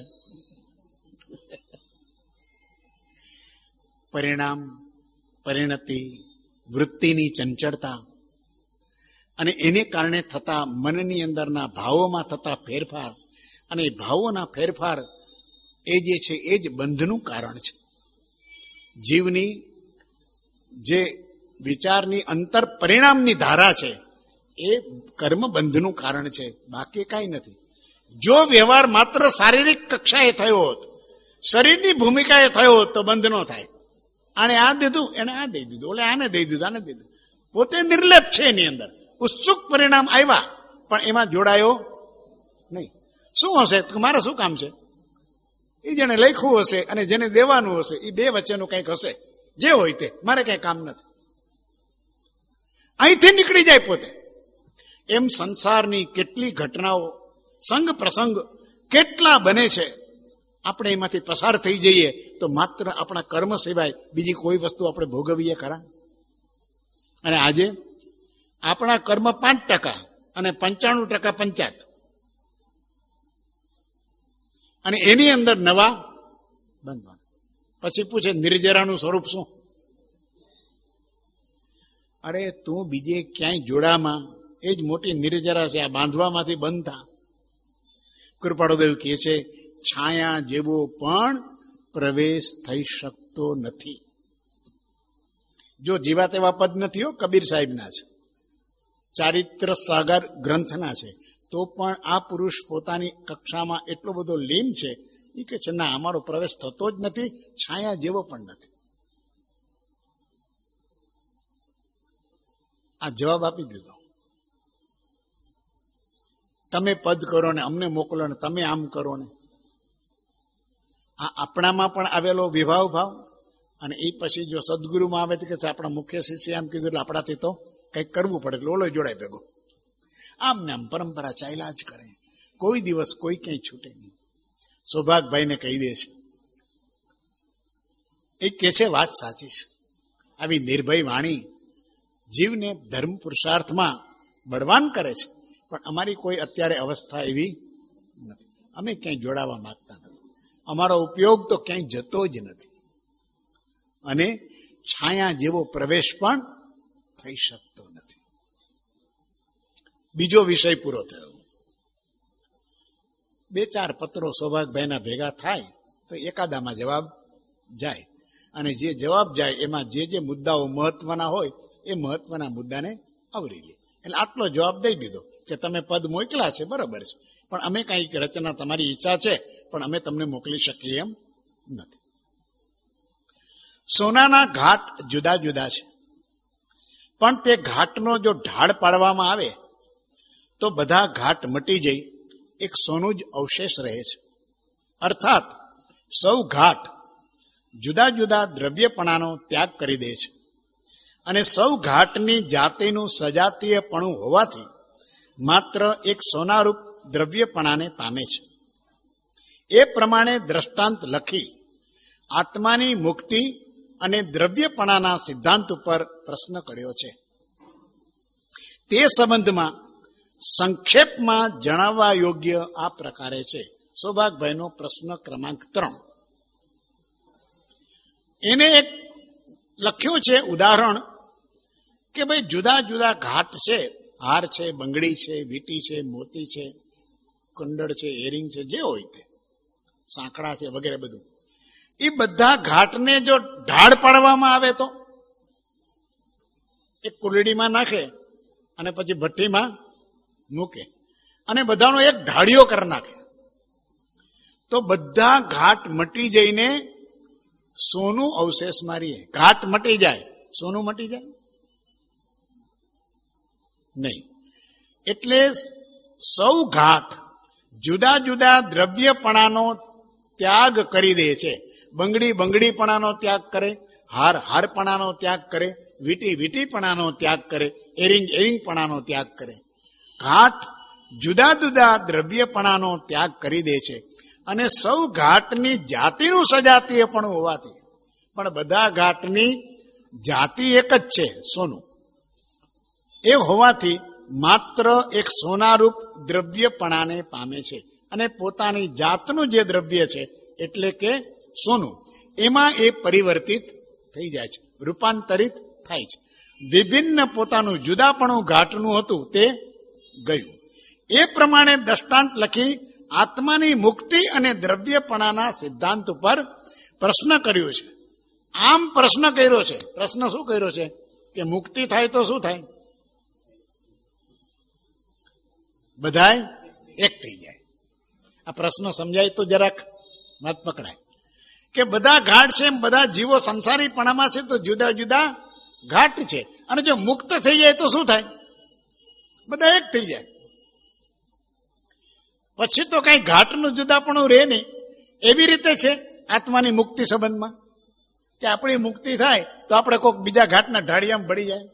પરિણામ, પરિણતિ, વૃત્તિની ચંચળતા અને એને કારણે થતા મનની અંદરના ભાવોમાં થતા ફેરફાર, અને એ ભાવોના ફેરફાર એ જે છે એ જ બંધનું કારણ છે. જીવની જે વિચારની અંતર પરિણામની ધારા છે એ કર્મ બંધનું કારણ છે, બાકી કાંઈ નથી. જો વ્યવહાર માત્ર શારીરિક કક્ષાએ થયો હોત, શરીરની ભૂમિકાએ થયો હોત તો બંધ ન થાય. આને આ દીધું, એને આ દઈ દીધું, ઓલે આને દઈ દીધું, આને દઈ દીધું. પોતે નિર્લેપ છે એની અંદર. ઉત્સુક પરિણામ આવ્યા પણ એમાં જોડાયો નહીં. શું હશે? મારે શું કામ છે? એ જેને લખ્યું હશે અને જેને દેવાનું હશે એ બે વચ્ચેનું કંઈક હશે. જે હોય તે મારે કઈ કામ નથી, અહીંથી નીકળી જાય પોતે. એમ સંસારની કેટલી ઘટનાઓ, સંગ પ્રસંગ કેટલા બને છે. આપણે એમાંથી પસાર થઈ જઈએ તો માત્ર આપણા કર્મ સિવાય બીજી કોઈ વસ્તુ આપણે ભોગવીએ ખરા? અને આજે આપણા કર્મ પાંચ ટકા અને પંચાણું ટકા પંચાયત, અને એની અંદર નવા બંધવા. પછી પૂછે નિર્જરાનું સ્વરૂપ શું? અરે તું બીજે ક્યાંય જોડામાં, એ જ મોટી નિર્જરા છે. આ બાંધવામાંથી બંધ થા. કૃપાળુદેવ કહે છે છાયા જેવો પણ પ્રવેશ થઈ શકતો નથી. જો જીવા તેવા પદ નથી હો, કબીર સાહેબના છે, ચારિત્ર સાગર ગ્રંથના છે. તો પણ આ પુરુષ પોતાની કક્ષામાં એટલો બધો લીન છે, એ કે છે ના અમારો પ્રવેશ થતો જ નથી, છાયા જેવો પણ નથી. આ જવાબ આપી દીધો. તમે પદ કરો ને અમને મોકલો ને તમે આમ કરો ને. આ આપણામાં પણ આવેલો વિભાવ ભાવ. અને એ પછી જો સદગુરુમાં આવે તો કે આપણા મુખ્ય શિષ્ય આમ કીધું એટલે આપણાથી તો કંઈક કરવું પડે, એટલે ઓલો જોડાય ભેગો. આમ ને આમ પરંપરા ચાલ્યા જ કરે, કોઈ દિવસ કોઈ ક્યાંય છૂટે નહીં. સૌભાગભાઈને કહી દે છે, એ કે છે વાત સાચી છે. આવી નિર્ભય વાણી જીવને ધર્મ પુરુષાર્થમાં બળવાન કરે છે. પણ અમારી કોઈ અત્યારે અવસ્થા એવી નથી. અમે ક્યાંય જોડાવા માંગતા નથી. અમારો ઉપયોગ તો ક્યાંય જતો જ નથી. અને છાયા જેવો પ્રવેશ પણ થઈ શકતો નથી. બીજો વિષય પૂરો થયો. બે ચાર પત્રો સૌભાગભાઈના ભેગા થાય તો એકાદામાં જવાબ જાય. અને જે જવાબ જાય એમાં જે જે મુદ્દાઓ મહત્વના હોય એ મહત્વના મુદ્દાને આવરી લે. એટલે આટલો જવાબ દઈ દીધો કે તમે પદ મોકલા છે બરાબર છે, પણ અમે કંઈક રચના, તમારી ઈચ્છા છે પણ અમે તમને મોકલી શકીએ એમ નથી. સોનાના ઘાટ જુદા જુદા છે, પણ તે ઘાટનો જો ઢાળ પાડવામાં આવે તો બધા ઘાટ મટી જઈ એક સોનું જ અવશેષ રહે છે. અર્થાત સૌ ઘાટ જુદા જુદા દ્રવ્યપણાનો ત્યાગ કરી દે છે, અને સૌ ઘાટની જાતિનું સજાતીયપણું હોવાથી માત્ર એક સોનારૂપ દ્રવ્યપણાને પામે છે. એ પ્રમાણે દ્રષ્ટાંત લખી આત્માની મુક્તિ અને દ્રવ્યપણાના સિદ્ધાંત ઉપર પ્રશ્ન કર્યો છે. તે સંબંધમાં સંક્ષેપમાં જણાવવા યોગ્ય આ પ્રકારે છે. સૌભાગભાઈનો પ્રશ્ન ક્રમાંક ત્રણ. એને એક લખ્યું છે ઉદાહરણ કે ભાઈ જુદા જુદા ઘાટ છે, હાર છે, બંગડી છે, વીટી છે, મોતી છે, કુંડળ છે, એરિંગ છે, જે હોય તે, સાંકડા છે વગેરે બધું. એ બધા ઘાટને જો ઢાળ પાડવામાં આવે તો એક કુલડીમાં નાખે અને પછી ભઠ્ઠીમાં મૂકે અને બધાનો એક ઢાળિયો કરી નાખે તો બધા ઘાટ મટી જઈને સોનું અવશેષ મારીએ. ઘાટ મટી જાય, સોનું મટી જાય. નહીં. એટલે સૌ ઘાટ જુદા જુદા દ્રવ્યપણાનો ત્યાગ કરી દે છે. બંગડી બંગડીપણાનો ત્યાગ કરે, હાર હારપણાનો ત્યાગ કરે, વીટી વીટીપણાનો ત્યાગ કરે, એરિંગ એરિંગપણાનો ત્યાગ કરે. ઘાટ જુદા જુદા દ્રવ્યપણાનો ત્યાગ કરી દે છે. અને સૌ ઘાટની જાતિનું સજાતીય પણ હોવાથી, પણ બધા ઘાટની જાતિ એક જ છે, સોનું. એ હોવાથી માત્ર એક સોનારૂપ દ્રવ્યપણાને પામે છે. અને પોતાની જાતનું જે દ્રવ્ય છે એટલે કે સોનું, એમાં એ પરિવર્તિત થઈ જાય છે, રૂપાંતરિત થાય છે. વિભિન્ન પોતાનું જુદાપણું ઘાટનું હતું તે ગયું. એ પ્રમાણે દ્રષ્ટાંત લખી આત્માની મુક્તિ અને દ્રવ્યપણાના સિદ્ધાંત ઉપર પ્રશ્ન કર્યો છે. આમ પ્રશ્ન કર્યો છે. પ્રશ્ન શું કર્યો છે કે મુક્તિ થાય તો શું થાય? બધાય એક થઈ જાય. આ પ્રશ્ન સમજાય તો જરાક વાત પકડાય કે બધા ઘાટ છે, એમ બધા જીવો સંસારીપણામાં છે તો જુદા જુદા ઘાટ છે. અને જો મુક્ત થઈ જાય તો શું થાય? બધા એક થઈ જાય. પછી તો કઈ ઘાટનું જુદાપણું રહે નહીં. એવી રીતે છે આત્માની મુક્તિ સંબંધમાં કે આપણી મુક્તિ થાય તો આપણે કોઈક બીજા ઘાટના ઢાળિયામાં ભળી જાય.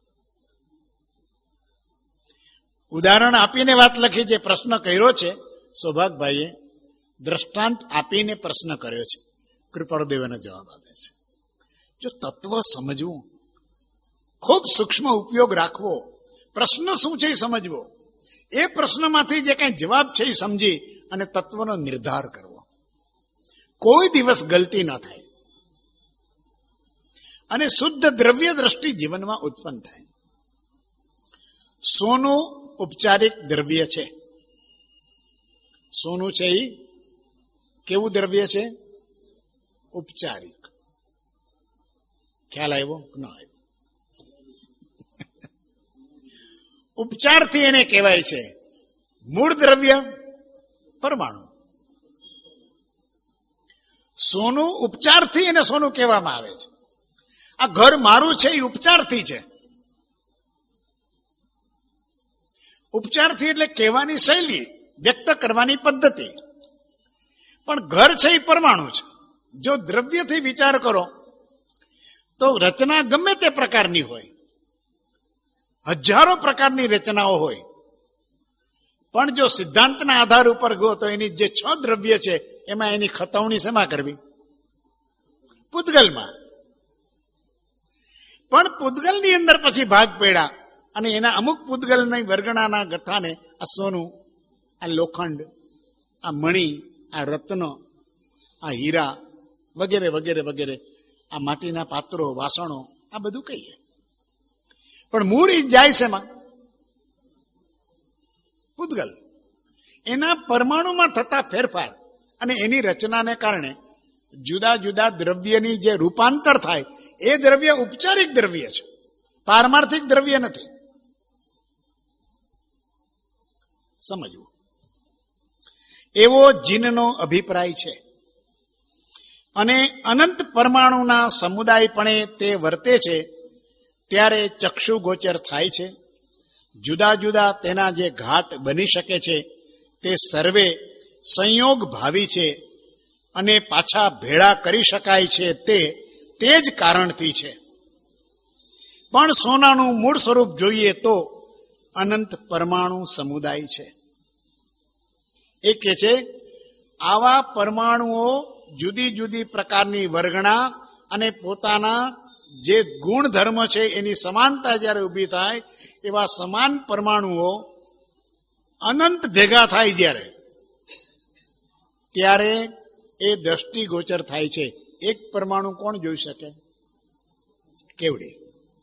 ઉદાહરણ આપીને વાત લખી. જે પ્રશ્ન કર્યો છે સૌભાગભાઈએ દ્રષ્ટાંત આપીને પ્રશ્ન કર્યો છે. કૃપાળુ દેવનો જવાબ આપે છે. જો તત્વ સમજવું, ખૂબ સૂક્ષ્મ ઉપયોગ રાખવો, પ્રશ્ન શું છે એ સમજવો, એ પ્રશ્નમાંથી જે કઈ જવાબ છે એ સમજી અને તત્વનો નિર્ધાર કરવો, કોઈ દિવસ ગલતી ન થાય અને શુદ્ધ દ્રવ્ય દ્રષ્ટિ જીવનમાં ઉત્પન્ન થાય. સોનું ઉપચારિક દ્રવ્ય છે. સોનું છે એ કેવું દ્રવ્ય છે? ઉપચારિક. ખ્યાલ આવ્યો ન આવ્યો? ઉપચારથી એને કહેવાય છે. મૂળ દ્રવ્ય પરમાણુ. સોનું ઉપચારથી એને સોનું કહેવામાં આવે છે. આ ઘર મારું છે એ ઉપચારથી છે. ઉપચારથી એટલે કહેવાની શૈલી, વ્યક્ત કરવાની પદ્ધતિ. પણ ઘર છે એ પરમાણુ છે. જો દ્રવ્યથી વિચાર કરો તો રચના ગમે તે પ્રકારની હોય, હજારો પ્રકારની રચનાઓ હોય, પણ જો સિદ્ધાંતના આધાર ઉપર ગયો તો એની જે છ દ્રવ્ય છે એમાં એની ખતવણી શેમાં કરવી? પૂતગલમાં. પણ પૂતગલની અંદર પછી ભાગ પડ્યા અને એના અમુક પૂતગલની વર્ગણાના ગઠ્ઠાને આ સોનું, આ લોખંડ, આ મણી, આ રત્નો, આ હીરા વગેરે વગેરે વગેરે, આ માટીના પાત્રો, વાસણો, આ બધું કહીએ. પણ મૂળ ઈ જાય છે એમાં પૂતગલ. એના પરમાણુમાં થતા ફેરફાર અને એની રચનાને કારણે જુદા જુદા દ્રવ્યની જે રૂપાંતર થાય એ દ્રવ્ય ઉપચારિક દ્રવ્ય છે, પારમાર્થિક દ્રવ્ય નથી. સમજવું. એવો જીનનો અભિપ્રાય છે. અને અનંત પરમાણુના સમુદાયપણે તે વર્તે છે ત્યારે ચક્ષુ ગોચર થાય છે. જુદા જુદા તેના જે ઘાટ બની શકે છે તે સર્વે સંયોગ ભાવી છે અને પાછા ભેળા કરી શકાય છે તે તે જ કારણથી છે. પણ સોનાનું મૂળ સ્વરૂપ જોઈએ તો અનંત પરમાણુ સમુદાય છે. એ કે છે આવા પરમાણુઓ જુદી જુદી પ્રકારની વર્ગણા અને પોતાના જે ગુણધર્મ છે એની સમાનતા જ્યારે ઊભી થાય એવા સમાન પરમાણુઓ અનંત ભેગા થાય જ્યારે, ત્યારે એ દ્રષ્ટિગોચર થાય છે. એક પરમાણુ કોણ જોઈ શકે? કેવડી.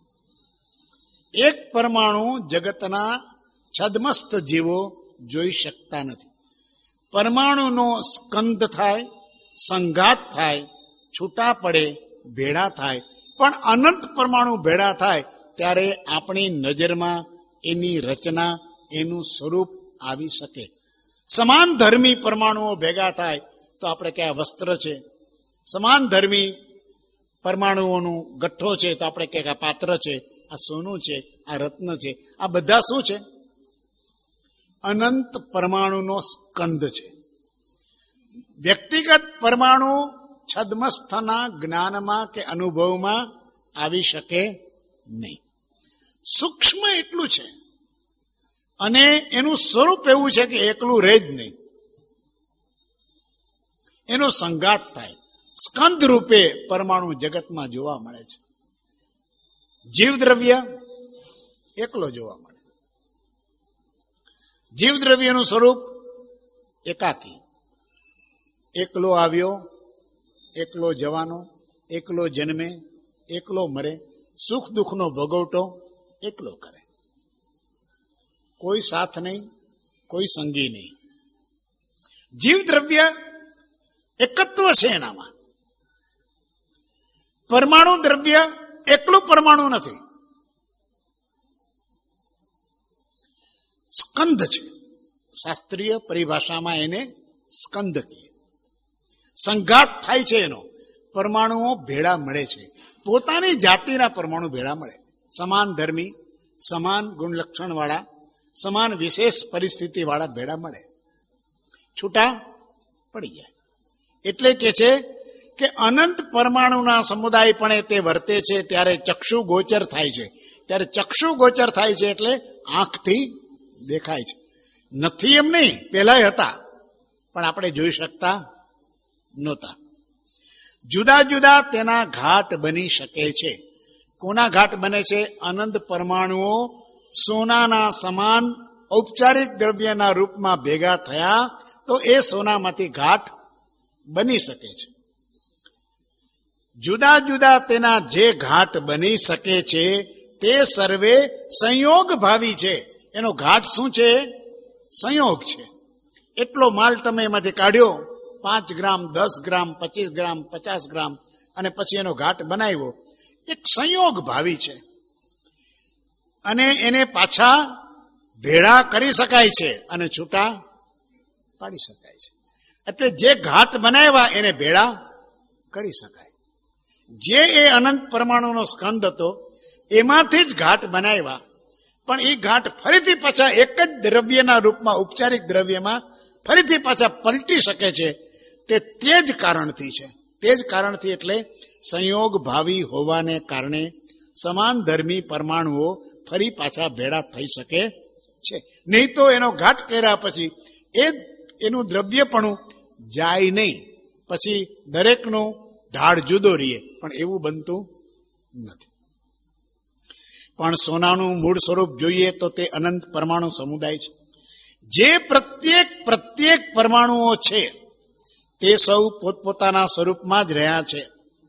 એક પરમાણુ જગતના છદ્મસ્ત જીવો જોઈ શકતા નથી. પરમાણુનો સ્કંદ થાય, સંઘાત થાય, છૂટા પડે, ભેળા થાય. પણ અનંત પરમાણુ ભેળા થાય ત્યારે આપણી નજરમાં એની રચના, એનું સ્વરૂપ આવી શકે. સમાન ધર્મી પરમાણુઓ ભેગા થાય તો આપણે કે આ વસ્ત્ર છે. સમાન ધર્મી પરમાણુઓનું ગઠ્ઠો છે તો આપણે કે આ પાત્ર છે. આ સોનું છે, આ રત્ન છે, આ બધા શું છે? અનંત પરમાણુનો સ્કંદ છે. વ્યક્તિગત પરમાણુ છદ્મસ્થના જ્ઞાનમાં કે અનુભવમાં આવી શકે નહીં. સૂક્ષ્મ એટલું છે અને એનું સ્વરૂપ એવું છે કે એકલું રહે જ નહીં, એનો સંઘાત થાય. સ્કંદ રૂપે પરમાણુ જગતમાં જોવા મળે છે. જીવ દ્રવ્ય એકલો જોવા મળે. જીવ દ્રવ્યનું સ્વરૂપ એકાકી, એકલો આવ્યો, એકલો જવાનો, એકલો જન્મે, એકલો મરે, સુખ દુઃખનો ભોગવટો એકલો કરે. કોઈ સાથ નહીં, કોઈ સંગી નહીં. જીવ દ્રવ્ય એકત્વ છે એનામાં. પરમાણુ દ્રવ્ય એકલું પરમાણુ નથી, સ્કંદ છે. શાસ્ત્રીય પરિભાષામાં એને સ્કંદ કહીએ. સંઘાત થાય છે એનો. પરમાણુઓ ભેળા મળે છે, પોતાની જાતિના પરમાણુ ભેળા મળે. સમાન ધર્મી, સમાન ગુણલક્ષણ વાળા, સમાન વિશેષ પરિસ્થિતિ વાળા ભેળા મળે, છૂટા પડી જાય. એટલે કે છે કે અનંત પરમાણુના સમુદાય પણ તે વર્તે છે ત્યારે ચક્ષુ ગોચર થાય છે. ત્યારે ચક્ષુ ગોચર થાય છે એટલે આંખથી દેખાય છે. નથી એમ નહીં, પહેલાય હતા પણ આપણે જોઈ શકતા નહોતા. જુદા જુદા તેના ઘાટ બની શકે છે. કોના ઘાટ બને છે? અનંત પરમાણુઓ સોનાના સમાન ઔપચારિક દ્રવ્યના રૂપમાં ભેગા થયા તો એ સોનામાંથી ઘાટ બની શકે છે. જુદા જુદા તેના જે ઘાટ બની શકે છે તે સર્વે સંયોગ ભાવી છે. એનો ઘાટ શું છે? સંયોગ છે. એટલો માલ તમે એમાંથી કાઢ્યો, પાંચ ગ્રામ, દસ ગ્રામ, પચીસ ગ્રામ, પચાસ ગ્રામ, અને પછી એનો ઘાટ બનાવ્યો, એક સંયોગ ભાવી છે. અને એને પાછા ભેળા કરી શકાય છે અને છૂટા પાડી શકાય છે. એટલે જે ઘાટ બનાવ્યા એને ભેળા કરી શકાય. જે એ અનંત પરમાણુનો સ્કંદ હતો એમાંથી જ ઘાટ બનાવ્યા, પણ એ ઘાટ ફરીથી પાછા એક જ દ્રવ્યના રૂપમાં, ઔપચારિક દ્રવ્યમાં ફરીથી પાછા પલટી શકે છે. તે તે જ કારણથી છે. તે જ કારણથી એટલે સંયોગ ભાવી હોવાને કારણે સમાન ધર્મી પરમાણુઓ ફરી પાછા ભેળા થઈ શકે છે. નહીં તો એનો ઘાટ કર્યા પછી એ એનું દ્રવ્યપણું જાય નહીં, પછી દરેકનું ઢાળ જુદો રહીએ, પણ એવું બનતું નથી. પણ સોનાનું મૂળ સ્વરૂપ જોઈએ તો તે અનંત પરમાણુ સમુદાય છે. જે પ્રત્યેક પ્રત્યેક પરમાણુઓ છે તે સૌ પોતપોતાના સ્વરૂપમાં જ રહ્યા છે.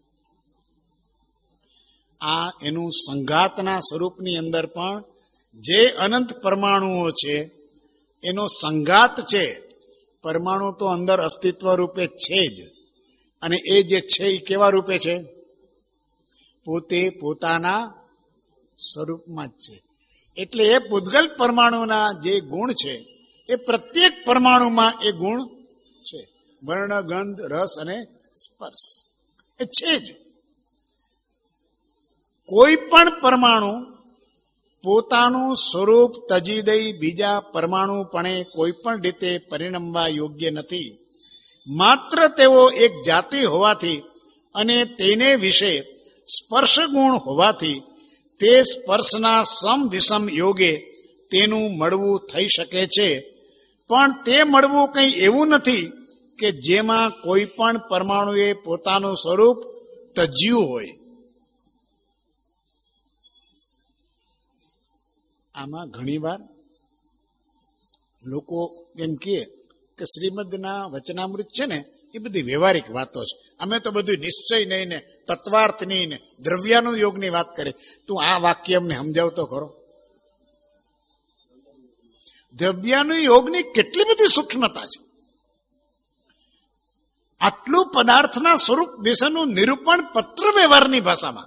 આ એનું સંઘાતના સ્વરૂપની અંદર પણ જે અનંત પરમાણુઓ છે એનો સંઘાત છે. પરમાણુ તો અંદર અસ્તિત્વ રૂપે છે જ, અને એ જે છે એ કેવા રૂપે છે? પોતે પોતાના સ્વરૂપમાં જ છે. એટલે એ પૂતગલ પરમાણુના જે ગુણ છે એ પ્રત્યેક પરમાણુમાં એ ગુણ છે. વર્ણ, ગંધ, રસ અને સ્પર્શ એ છે જ. કોઈ પણ પરમાણુ પોતાનું સ્વરૂપ તજી દઈ બીજા પરમાણુપણે કોઈ પણ રીતે પરિણમવા યોગ્ય નથી. માત્ર તેઓ એક જાતિ હોવાથી અને તેને વિશે સ્પર્શ ગુણ હોવાથી તે સ્પર્શના સમ વિષમ યોગે તેનું મળવું થઈ શકે છે. પણ તે મળવું કંઈ એવું નથી કે જેમાં કોઈ પણ પરમાણુએ પોતાનું સ્વરૂપ તજ્યું હોય. આમાં ઘણીવાર લોકો એમ કહે કે શ્રીમદના વચનામૃત છે ને એ બધી વ્યવહારિક વાતો છે, અમે તો બધું નિશ્ચય નહીં ને તત્વાર્થની ને દ્રવ્યાનુયોગની વાત કરે. તું આ વાક્ય અમને સમજાવતો ખરો. દ્રવ્યાનુયોગની કેટલી બધી સૂક્ષ્મતા છે. આટલું પદાર્થના સ્વરૂપ વિશેનું નિરૂપણ પત્ર વ્યવહારની ભાષામાં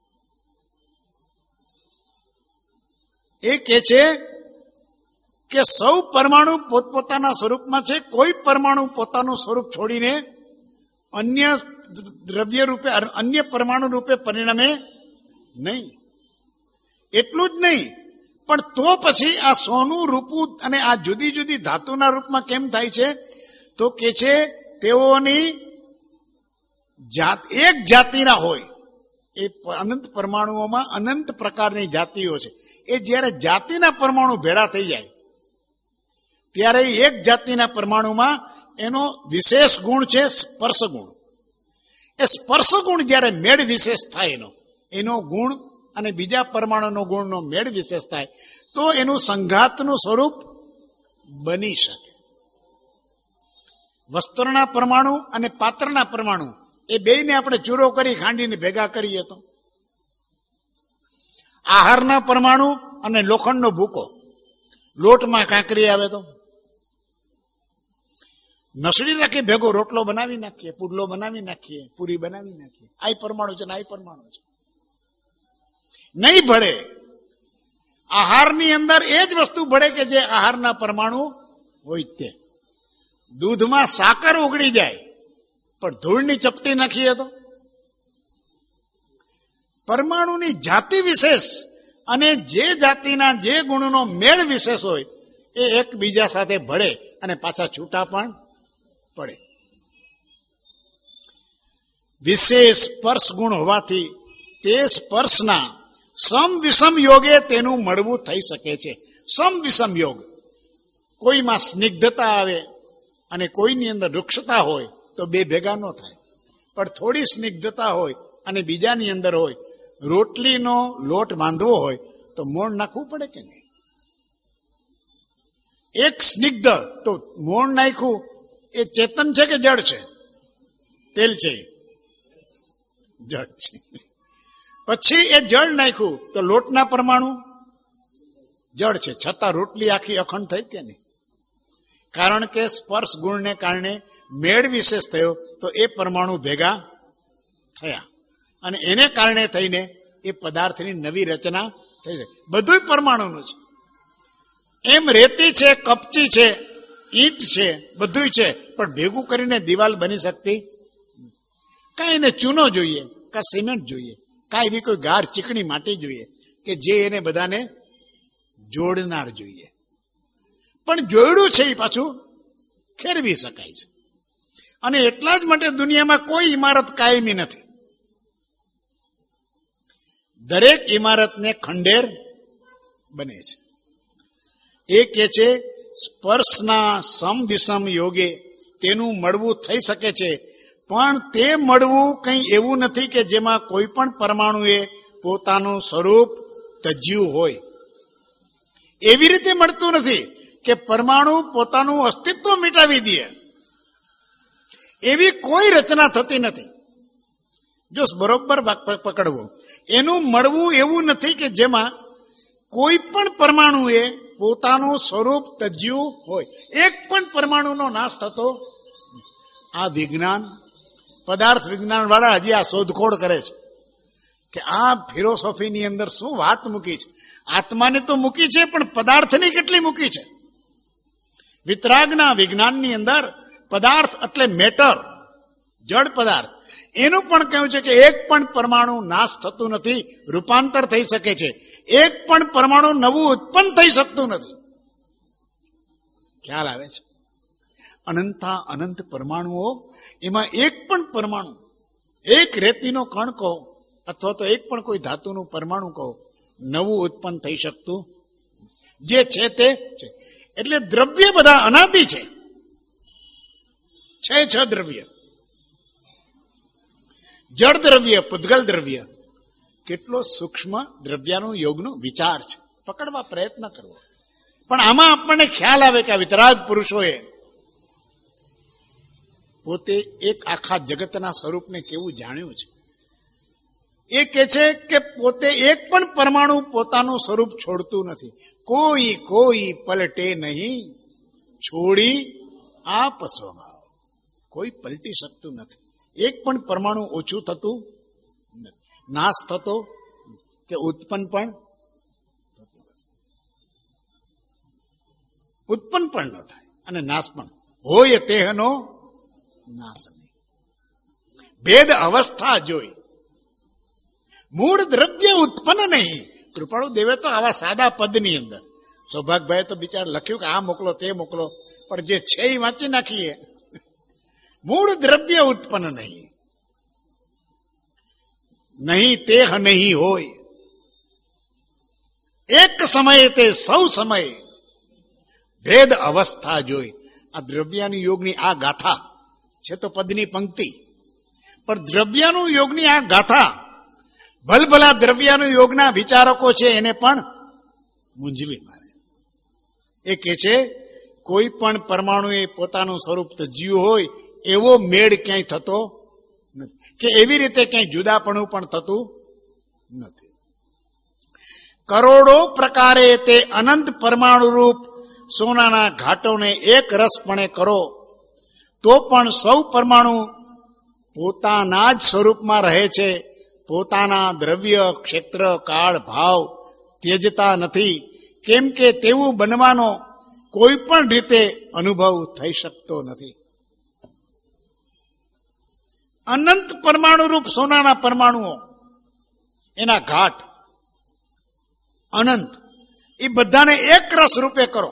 એ કહે છે કે સૌ પરમાણુ પોતપોતાના સ્વરૂપમાં છે. કોઈ પરમાણુ પોતાનું સ્વરૂપ છોડીને અન્ય દ્રવ્ય રૂપે, અન્ય પરમાણુ રૂપે પરિણમે નહીં. એટલું જ નહીં, પણ તો પછી આ સોનું રૂપું અને આ જુદી જુદી ધાતુના રૂપમાં કેમ થાય છે? તો કે છે તેઓની જાત એક જાતિના હોય. એ અનંત પરમાણુઓમાં અનંત પ્રકારની જાતિઓ છે. એ જ્યારે જાતિના પરમાણુ ભેળા થઈ જાય ત્યારે એક જાતિના પરમાણુમાં એનો વિશેષ ગુણ છે સ્પર્શ ગુણ. એ સ્પર્શ ગુણ જ્યારે મેળ વિશેષ થાય એનો એનો ગુણ અને બીજા પરમાણુનો ગુણનો મેળ વિશેષ થાય તો એનું સંઘાતનું સ્વરૂપ બની શકે. વસ્ત્રના પરમાણુ અને પાત્રના પરમાણુ એ બેયને આપણે ચૂરો કરી ખાંડીને ભેગા કરીએ તો, આહારના પરમાણુ અને લોખંડનો ભૂકો, લોટમાં કાંકરી આવે તો નસડી રાખી ભેગો રોટલો બનાવી નાખીએ, પુડલો બનાવી નાખીએ, પૂરી બનાવી નાખીએ. આ પરમાણુ છે ને આ પરમાણુ છે, નહીં ભળે. આહારની અંદર એ જ વસ્તુ ભળે કે જે આહારના પરમાણુ હોય તે. દૂધમાં સાકર ઓગળી જાય પણ ધૂળની ચપટી નાખીએ તો. પરમાણુની જાતિ વિશેષ અને જે જાતિના જે ગુણનો મેળ વિશેષ હોય એ એકબીજા સાથે ભળે અને પાછા છૂટા પણ પડે. વિશેષ સ્પર્શ ગુણ હોવાથી તે સ્પર્શના સમ વિષમ યોગે તેનું મળવું થઈ શકે છે. સમ વિષમ યોગ, કોઈમાં સ્નિગ્ધતા આવે અને કોઈની અંદર વૃક્ષતા હોય તો બે ભેગા ન થાય. પણ થોડી સ્નિગ્ધતા હોય અને બીજાની અંદર હોય, રોટલીનો લોટ બાંધવો હોય તો મોણ નાખવું પડે કે નહીં? એક સ્નિગ્ધ તો મોણ નાખ્યું એ ચેતન છે કે જડ છે? તેલ છે, જડ છે. પછી એ જળ નાખ્યું તો લોટના પરમાણુ જળ છે, છતાં રોટલી આખી અખંડ થઈ કે નહીં? કારણ કે સ્પર્શ ગુણને કારણે મેળ વિશેષ થયો તો એ પરમાણુ ભેગા થયા અને એને કારણે થઈને એ પદાર્થની નવી રચના થઈ છે. બધું પરમાણુનું છે. એમ રેતી છે, કપચી છે, ઈંટ છે, બધું છે, પણ ભેગું કરીને દિવાલ બની શકતી. કાંઈ એને ચૂનો જોઈએ, કાં સિમેન્ટ જોઈએ, કાંઈ એવી કોઈ ગાર ચીકણી માટી જોઈએ કે જે એને બધાને જોડનાર જોઈએ. પણ જોડ્યું છે એ પાછું ફેરવી શકાય છે. અને એટલા જ માટે દુનિયામાં કોઈ ઇમારત કાયમી નથી. દરેક ઇમારતને ખંડેર બને છે. એ કે છે સ્પર્શના સમ વિષમ યોગે તેનું મળવું થઈ શકે છે, પણ તે મળવું કંઈ એવું નથી કે જેમાં કોઈ પણ પરમાણુએ પોતાનું સ્વરૂપ તજ્યું હોય. એવી રીતે મળતું નથી કે પરમાણુ પોતાનું અસ્તિત્વ મિટાવી દે. એવી કોઈ રચના થતી નથી. જો બરોબર પકડવો, એનું મળવું એવું નથી કે જેમાં કોઈ પણ પરમાણુએ પોતાનું સ્વરૂપ તજ્યું હોય. એક પણ પરમાણુનો નાશ થતો. આ વિજ્ઞાન, પદાર્થ વિજ્ઞાન વાળા હજી આ શોધખોળ કરે છે કે આ ફિલોસોફીની અંદર શું વાત મૂકી છે. આત્માને તો મૂકી છે, પણ પદાર્થની કેટલી મૂકી છે. વિતરાગના વિજ્ઞાનની અંદર પદાર્થ એટલે મેટર, જડ પદાર્થ, એનું પણ કહ્યું છે કે એક પણ પરમાણુ નાશ થતું નથી, રૂપાંતર થઈ શકે છે. એક પણ પરમાણુ નવું ઉત્પન્ન થઈ શકતું નથી. ખ્યાલ આવે છે? અનંતા અનંત પરમાણુઓ, એમાં એક પણ પરમાણુ, એક રેતીનો કણ કહો અથવા તો એક પણ કોઈ ધાતુનું પરમાણુ કહો, નવું ઉત્પન્ન થઈ શકતું. જે છે તે છે. એટલે દ્રવ્ય બધા અનાદિ છે. છે છ દ્રવ્ય, જળ દ્રવ્ય, પુદ્ગલ દ્રવ્ય. કેટલો સૂક્ષ્મ દ્રવ્યનો યોગનો વિચાર છે. પકડવા પ્રયત્ન કરવો. પણ આમાં આપણને ખ્યાલ આવે કે આ વિતરાગ પુરુષોએ પોતે એક આખા જગતના સ્વરૂપને કેવું જાણ્યું છે. એ કે છે કે પોતે એક પણ પરમાણુ પોતાનું સ્વરૂપ છોડતું નથી. કોઈ કોઈ પલટે નહીં, છોડી આપ સ્વભાવ. કોઈ પલટી શકતું નથી. એક પણ પરમાણુ ઓછું થતું નથી, નાશ થતો કે ઉત્પન્ન પણ થતું નથી. ઉત્પન્ન પણ ન થાય અને નાશ પણ હોય. તેહનો નાશ નહીં. ભેદ અવસ્થા જોઈ મૂળ દ્રવ્ય ઉત્પન્ન નહીં, કૃપાળુ દેવે તો આવા સાદા પદની અંદર, સૌભાગભાઈએ તો બિચારા લખ્યું કે આ મોકલો તે મોકલો, પણ જે છે એ વાંચી નાખીએ. મૂળ દ્રવ્ય ઉત્પન્ન નહીં, નહીં તે નહીં હોય, એક સમયે તે સૌ સમયે ભેદ અવસ્થા જોઈ. આ દ્રવ્યાનું યોગની આ ગાથા છે તો પદની પંક્તિ, પણ દ્રવ્યાનું યોગની આ ગાથા ભલભલા દ્રવ્યાનું યોગના વિચારકો છે એને પણ મૂંઝવી મારે. એ કે છે કોઈ પણ પરમાણુએ પોતાનું સ્વરૂપ તજ્યું હોય એવો મેળ ક્યાંય થતો નથી, કે એવી રીતે ક્યાંય જુદાપણું પણ થતું નથી. કરોડો પ્રકારે તે અનંત પરમાણુ રૂપ સોનાના ઘાટોને એક રસપણે કરો તો પણ સૌ પરમાણુ પોતાના જ સ્વરૂપમાં રહે છે, પોતાના દ્રવ્ય ક્ષેત્ર કાળ ભાવ ત્યજતા નથી, કેમ કે તેવું બનવાનો કોઈ પણ રીતે અનુભવ થઈ શકતો નથી. અનંત પરમાણુ રૂપ સોનાના પરમાણુઓ, એના ઘાટ અનંત, એ બધાને એક રસ રૂપે કરો.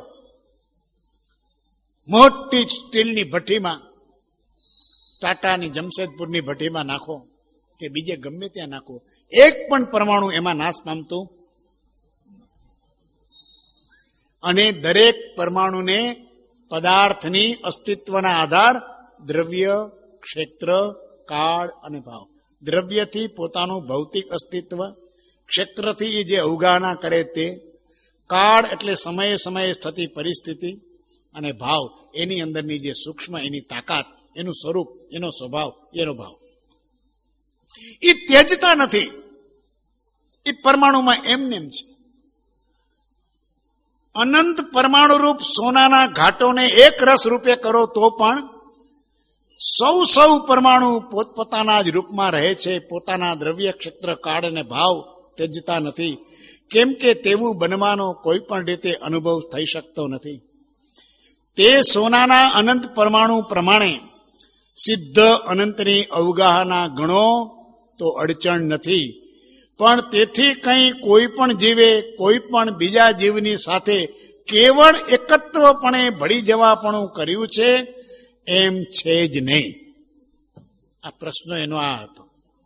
મોટી સ્ટીલની ભઠ્ઠીમાં, ટાટાની જમશેદપુરની ભઠ્ઠીમાં નાખો કે બીજે ગમે ત્યાં નાખો, એક પણ પરમાણુ એમાં નાશ પામતું. અને દરેક પરમાણુને પદાર્થની અસ્તિત્વના આધાર દ્રવ્ય ક્ષેત્ર કાળ અને ભાવ. દ્રવ્યથી પોતાનું ભૌતિક અસ્તિત્વ, ક્ષેત્રથી જે અવગાહના કરે તે, કાળ એટલે સમયે સમયે થતી પરિસ્થિતિ, અને ભાવ એની અંદરની જે સૂક્ષ્મ એની તાકાત, એનું સ્વરૂપ, એનો સ્વભાવ, એનો ભાવ. એ ત્યજતા નથી, એ પરમાણુમાં એમને એમ છે. અનંત પરમાણુ રૂપ સોનાના ઘાટોને એક રસ રૂપે કરો તો પણ સૌ સૌ પરમાણુ પોતપોતાના જ રૂપમાં રહે છે, પોતાના દ્રવ્ય ક્ષેત્ર કાળ અને ભાવ ત્યજતા નથી, કેમ કે તેવું બનવાનો કોઈ પણ રીતે અનુભવ થઈ શકતો નથી. તે સોનાના અનંત પરમાણુ પ્રમાણે સિદ્ધ અનંતની અવગાહના ગણો તો અડચણ નથી, પણ તેથી કંઈ કોઈ પણ જીવે કોઈ પણ બીજા જીવની સાથે કેવળ એકત્વપણે ભળી જવાપણું કર્યું છે એમ છે જ નહીં. આ પ્રશ્ન એનો આ હતો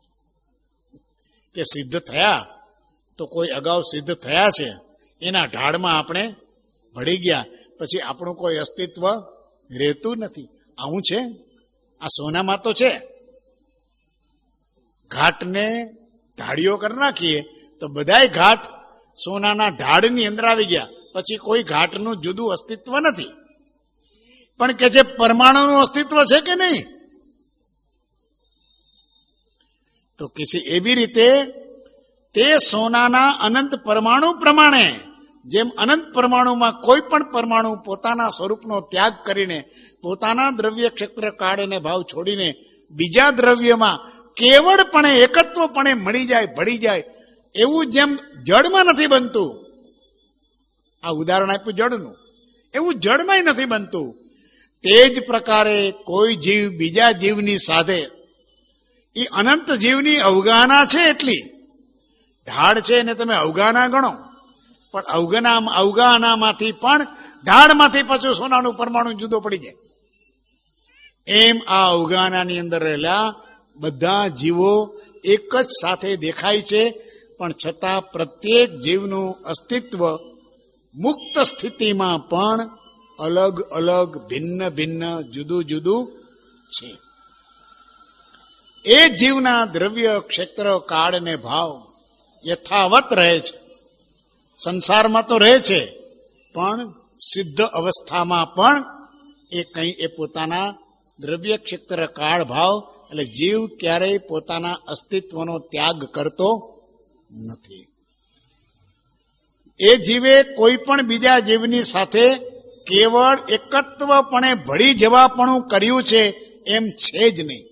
કે સિદ્ધ થયા તો કોઈ અગાઉ સિદ્ધ થયા છે એના ઢાળમાં આપણે ભળી ગયા, પછી આપણું કોઈ અસ્તિત્વ રહેતું નથી. આવું છે, આ સોનામાં તો છે. ઘાટને ઢાળીઓ કરી નાખીએ તો બધાય ઘાટ સોનાના ઢાળની અંદર આવી ગયા, પછી કોઈ ઘાટનું જુદું અસ્તિત્વ નથી. પણ કે જે પરમાણુનું અસ્તિત્વ છે કે નહીં, તો કે છે એવી રીતે તે સોનાના અનંત પરમાણુ પ્રમાણે, જેમ અનંત પરમાણુમાં કોઈ પણ પરમાણુ પોતાના સ્વરૂપનો ત્યાગ કરીને, પોતાના દ્રવ્ય ક્ષેત્ર કાળ અને ભાવ છોડીને બીજા દ્રવ્યમાં કેવળપણે એકત્વપણે મળી જાય, ભળી જાય, એવું જેમ જળમાં નથી બનતું. આ ઉદાહરણ આપ્યું જળનું, એવું જળમાં નથી બનતું. તે જ પ્રકારે કોઈ જીવ બીજા જીવની સાથે, એ અનંત જીવની અવગાહના છે એટલી ઢાળ છે એને તમે અવગાહના ગણો, પણ અવગાહના અવગાહનામાંથી પણ ઢાળમાંથી પાછું સોનાનું પરમાણુ જુદો પડી જાય. એમ આ અવગાહનાની અંદર રહેલા બધા જીવો એક જ સાથે દેખાય છે, પણ છતાં પ્રત્યેક જીવનું અસ્તિત્વ મુક્ત સ્થિતિમાં પણ અલગ અલગ ભિન્ન ભિન્ન જુદું જુદું છે. એ જીવના દ્રવ્ય ક્ષેત્ર કાળ અને ભાવ યથાવત રહે છે. સંસારમાં તો રહે છે, પણ સિદ્ધ અવસ્થામાં પણ એ કંઈ એ પોતાના દ્રવ્ય ક્ષેત્ર કાળ ભાવ, એટલે જીવ ક્યારેય પોતાના અસ્તિત્વનો ત્યાગ કરતો નથી. એ જીવે કોઈ પણ બીજા જીવની સાથે કેવળ એકત્વપણે ભળી જવાપણું કર્યું છે એમ છે જ નહીં.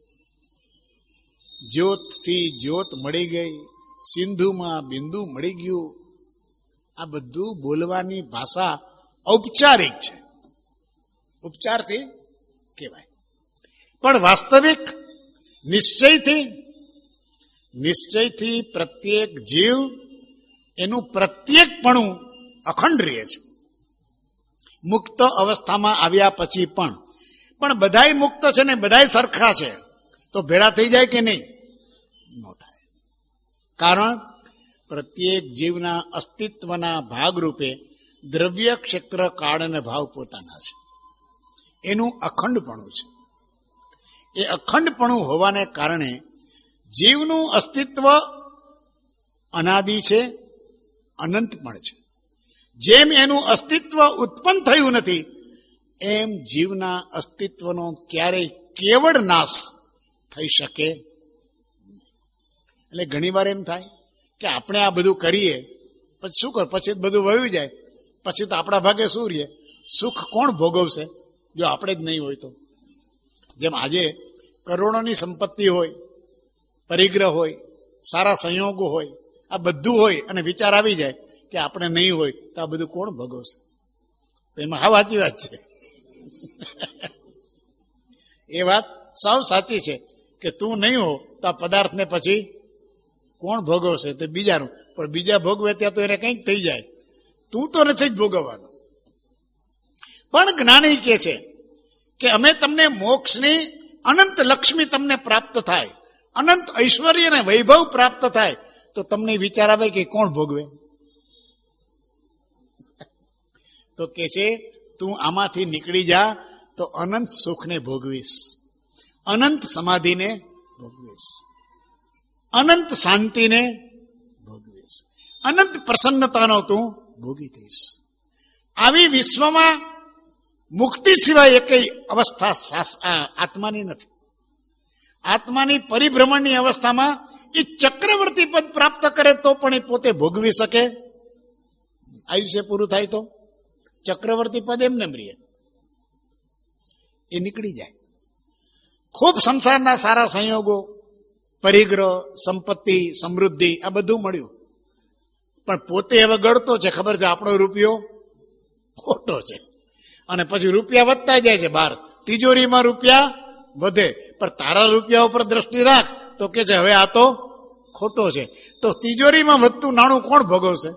જ્યોતથી જ્યોત મળી ગઈ, સિંધુમાં બિંદુ મળી ગયું, આ બધું બોલવાની ભાષા ઔપચારિક છે, ઉપચારથી કહેવાય. પણ વાસ્તવિક નિશ્ચયથી નિશ્ચયથી પ્રત્યેક જીવ એનું પ્રત્યેકપણું અખંડ રહે છે. મુક્ત અવસ્થામાં આવ્યા પછી પણ પણ બધાય મુક્ત છે ને બધાય સરખા છે તો ભેળા થઈ જાય કે નહીં? ન થાય. કારણ પ્રત્યેક જીવના અસ્તિત્વના ભાગરૂપે દ્રવ્ય, ક્ષેત્ર, કાળ અને ભાવ પોતાના છે. એનું અખંડપણું છે. એ અખંડપણું હોવાને કારણે જીવનું અસ્તિત્વ અનાદિ છે, અનંત પણ છે. જેમ એનું અસ્તિત્વ ઉત્પન્ન થયું નથી એમ જીવના અસ્તિત્વનો ક્યારેય કેવળ નાશ થઈ શકે. એટલે ઘણી વાર એમ થાય કે આપણે આ બધું કરીએ પછી શું કર, પછી બધું વયું જાય, પછી તો આપણા ભાગે શું રહે? સુખ કોણ ભોગવશે જો આપણે જ નહીં હોય તો? જેમ આજે કરોડોની સંપત્તિ હોય, પરિગ્રહ હોય, સારા સંયોગો હોય, આ બધું હોય અને વિચાર આવી જાય કે આપણે નહીં હોય તો આ બધું કોણ ભોગવશે? એમાં હા સાચી વાત છે. એ વાત સાવ સાચી છે કે તું નહીં હો તો આ પદાર્થને પછી કોણ ભોગવશે? તો બીજાનું. પણ બીજા ભોગવે ત્યાં તો એને કંઈક થઈ જાય, તું તો નથી જ ભોગવવાનો. પણ જ્ઞાની કહે છે કે અમે તમને મોક્ષની અનંત લક્ષ્મી તમને પ્રાપ્ત થાય, અનંત ઐશ્વર્ય અને વૈભવ પ્રાપ્ત થાય તો તમને વિચાર આવે કે કોણ ભોગવે? તો કે છે તું આમાંથી નીકળી જા તો અનંત સુખને ભોગવીશ, અનંત સમાધિને ભોગવીશ, અનંત શાંતિને ભોગવીશ, અનંત પ્રસન્નતાનો તું ભોગી દઈશ. આવી વિશ્વમાં મુક્તિ સિવાય એકઈ અવસ્થા આત્માની નથી. આત્માની પરિભ્રમણની અવસ્થામાં એ ચક્રવર્તી પદ પ્રાપ્ત કરે તો પણ એ પોતે ભોગવી શકે? આયુષ્ય પૂરું થાય તો ચક્રવર્તી પદ એમને રહીએ, એ નીકળી જાય. ખૂબ સંસારના સારા સંયોગો, પરિગ્રહ, સંપત્તિ, સમૃદ્ધિ આ બધું મળ્યું, પણ પોતે હવે ગળતો છે, ખબર છે આપણો રૂપિયો ખોટો છે. અને પછી રૂપિયા વધતા જાય છે બહાર, તિજોરીમાં રૂપિયા વધે, પણ તારા રૂપિયા ઉપર દ્રષ્ટિ રાખ તો કે છે હવે આ તો ખોટો છે. તો તિજોરીમાં વધતું નાણું કોણ ભોગવશે?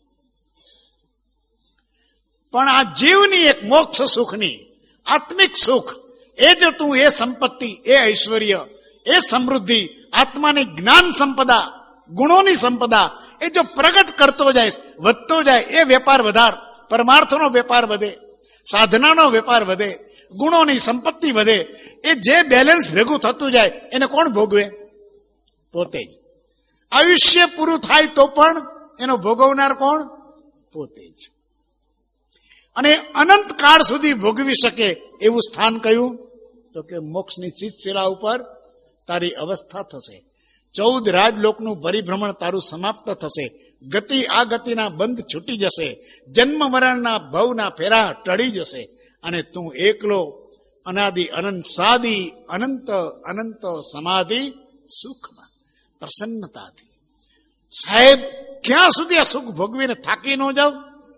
પણ આ જીવની એક મોક્ષ સુખની આત્મિક સુખ, એ જો તું એ સંપત્તિ, એ ઐશ્વર્ય, એ સમૃદ્ધિ, આત્માની જ્ઞાન સંપદા, ગુણોની સંપદા એ જો પ્રગટ કરતો જાય, વધતો જાય, એ વેપાર વધાર, પરમાર્થનો વેપાર વધે, સાધનાનો વેપાર વધે, ગુણોની સંપત્તિ વધે, એ જે બેલેન્સ ભેગું થતું જાય એને કોણ ભોગવે? પોતે જ. આયુષ્ય પૂરું થાય તો પણ એનો ભોગવનાર કોણ? પોતે જ. અને અનંત કાળ સુધી ભોગવી શકે એવું સ્થાન કયું? તો કે મોક્ષની શિલા ઉપર તારી અવસ્થા થશે. ચૌદ રાજલોકનું પરિભ્રમણ તારું સમાપ્ત થશે. ગતિ આ ગતિના બંધ છૂટી જશે. જન્મ મરણના ભવના ફેરા ટળી જશે અને તું એકલો અનાદિ અનંત સાદી અનંત અનંત સમાધિ સુખમાં પ્રસન્નતાથી. સાહેબ, ક્યાં સુધી આ સુખ ભોગવીને થાકી ન જાવ?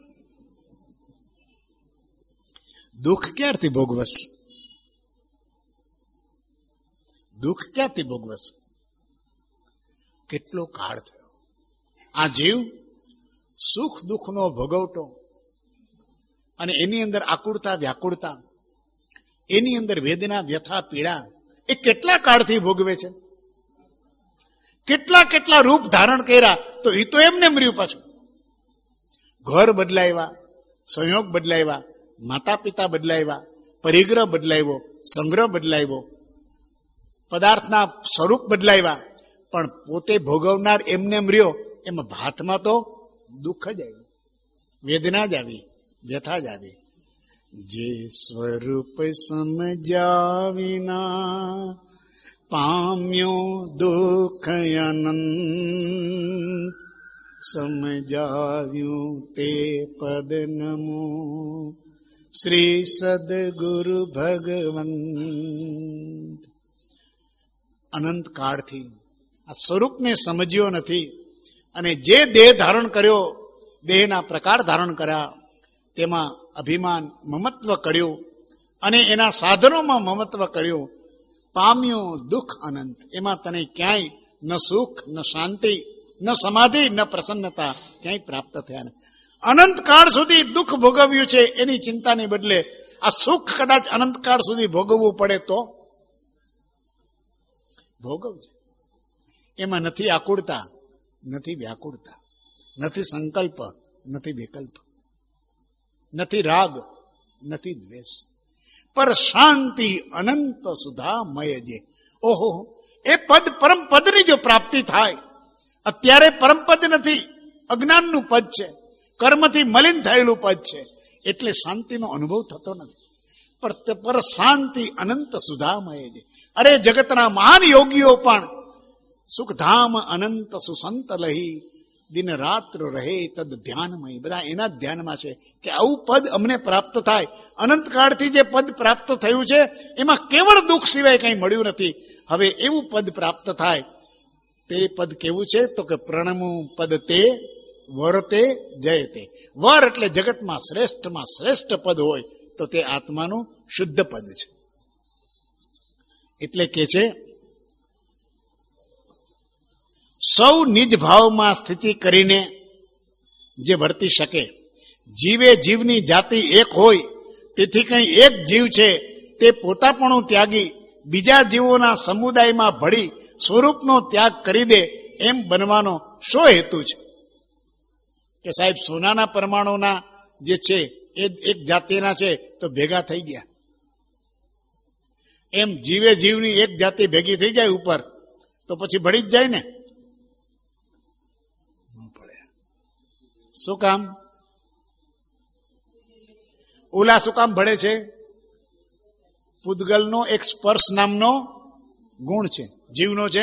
દુઃખ ક્યારથી ભોગવસ? દુઃખ ક્યાંથી ભોગવસ? કેટલો કાળ થયો આ જીવ સુખ દુઃખનો ભોગવટો, અને એની અંદર આકુળતા વ્યાકુળતા, એની અંદર વેદના વ્યથા પીડા એ કેટલા કાળથી ભોગવે છે? કેટલા કેટલા રૂપ ધારણ કર્યા તો એ તો એમને મર્યું પાછું. ઘર બદલાવ્યા, સંયોગ બદલાવ્યા, માતા પિતા બદલાવ્યા, પરિગ્રહ બદલાવ્યો, સંગ્રહ બદલાવ્યો, પદાર્થના સ્વરૂપ બદલાવ્યા, પણ પોતે ભોગવનાર એમને રહ્યો. એમાં ભાતમાં તો દુઃખ જ આવ્યું, વેદના જ આવી, વ્યથા જ આવી. જે સ્વરૂપ સમજ્યા વિના પામ્યો દુઃખ અનંત, સમજાવ્યું તે પદ નમો શ્રી સદગુરુ ભગવંત. અનંત કાળથી આ સ્વરૂપને સમજ્યો નથી અને જે દેહ ધારણ કર્યો, દેહના પ્રકાર ધારણ કર્યા, તેમાં અભિમાન મમત્વ કર્યું અને એના સાધનોમાં મમત્વ કર્યું, પામ્યું દુઃખ અનંત. એમાં તને ક્યાંય ન સુખ, ન શાંતિ, ન સમાધિ ન પ્રસન્નતા ક્યાંય પ્રાપ્ત થયા નથી. અનંતકાળ સુધી દુઃખ ભોગવ્યું છે એની ચિંતાની બદલે આ સુખ કદાચ અનંતકાળ સુધી ભોગવવું પડે તો ભોગવજે. એમાં નથી આકુળતા, નથી વ્યાકુળતા, નથી સંકલ્પ, નથી વિકલ્પ, નથી રાગ, નથી દ્વેષ, પર શાંતિ અનંત સુધામય જે. ઓહો, એ પદ પરમ પદની જો પ્રાપ્તિ થાય, અત્યારે પરમપદ નથી, અજ્ઞાનનું પદ છે, કર્મથી મલિન થયેલું પદ છે, એટલે શાંતિનો અનુભવ થતો નથી. પણ પર શાંતિ અનંત સુધામય છે. અરે જગતના મહાન યોગીઓ પણ સુખધામ અનંત સુસંત લહી દિન રાત્ર રહે તદ ધ્યાનમય, બધા એના જ ધ્યાનમાં છે કે આવું પદ અમને પ્રાપ્ત થાય. અનંતકાળથી જે પદ પ્રાપ્ત થયું છે એમાં કેવળ દુઃખ સિવાય કંઈ મળ્યું નથી. હવે એવું પદ પ્રાપ્ત થાય, તે પદ કેવું છે તો કે પ્રણમું પદ તે વરતે જયતે. વર એટલે જગતમાં શ્રેષ્ઠમાં શ્રેષ્ઠ પદ હોય તો તે આત્માનું શુદ્ધ પદ છે. એટલે કે છે સૌ નિજ ભાવમાં સ્થિતિ કરીને જે વર્તી શકે. જીવે જીવની જાતિ એક હોય, તેથી કંઈ એક જીવ છે તે પોતાપણું ત્યાગી બીજા જીવોના સમુદાયમાં ભળી સ્વરૂપનો ત્યાગ કરી દે, એમ બનવાનો શો હેતુ છે? કે સાહેબ સોનાના પરમાણુના જે છે એ એક જાતિના છે તો ભેગા થઈ ગયા, એમ જીવે જીવની એક જાતિ ભેગી થઈ જાય ઉપર તો પછી ભળી જ જાય ને. શું કામ? ઓલા શું કામ ભળે છે? પૂતગલનો એક સ્પર્શ નામનો ગુણ છે, જીવનો છે.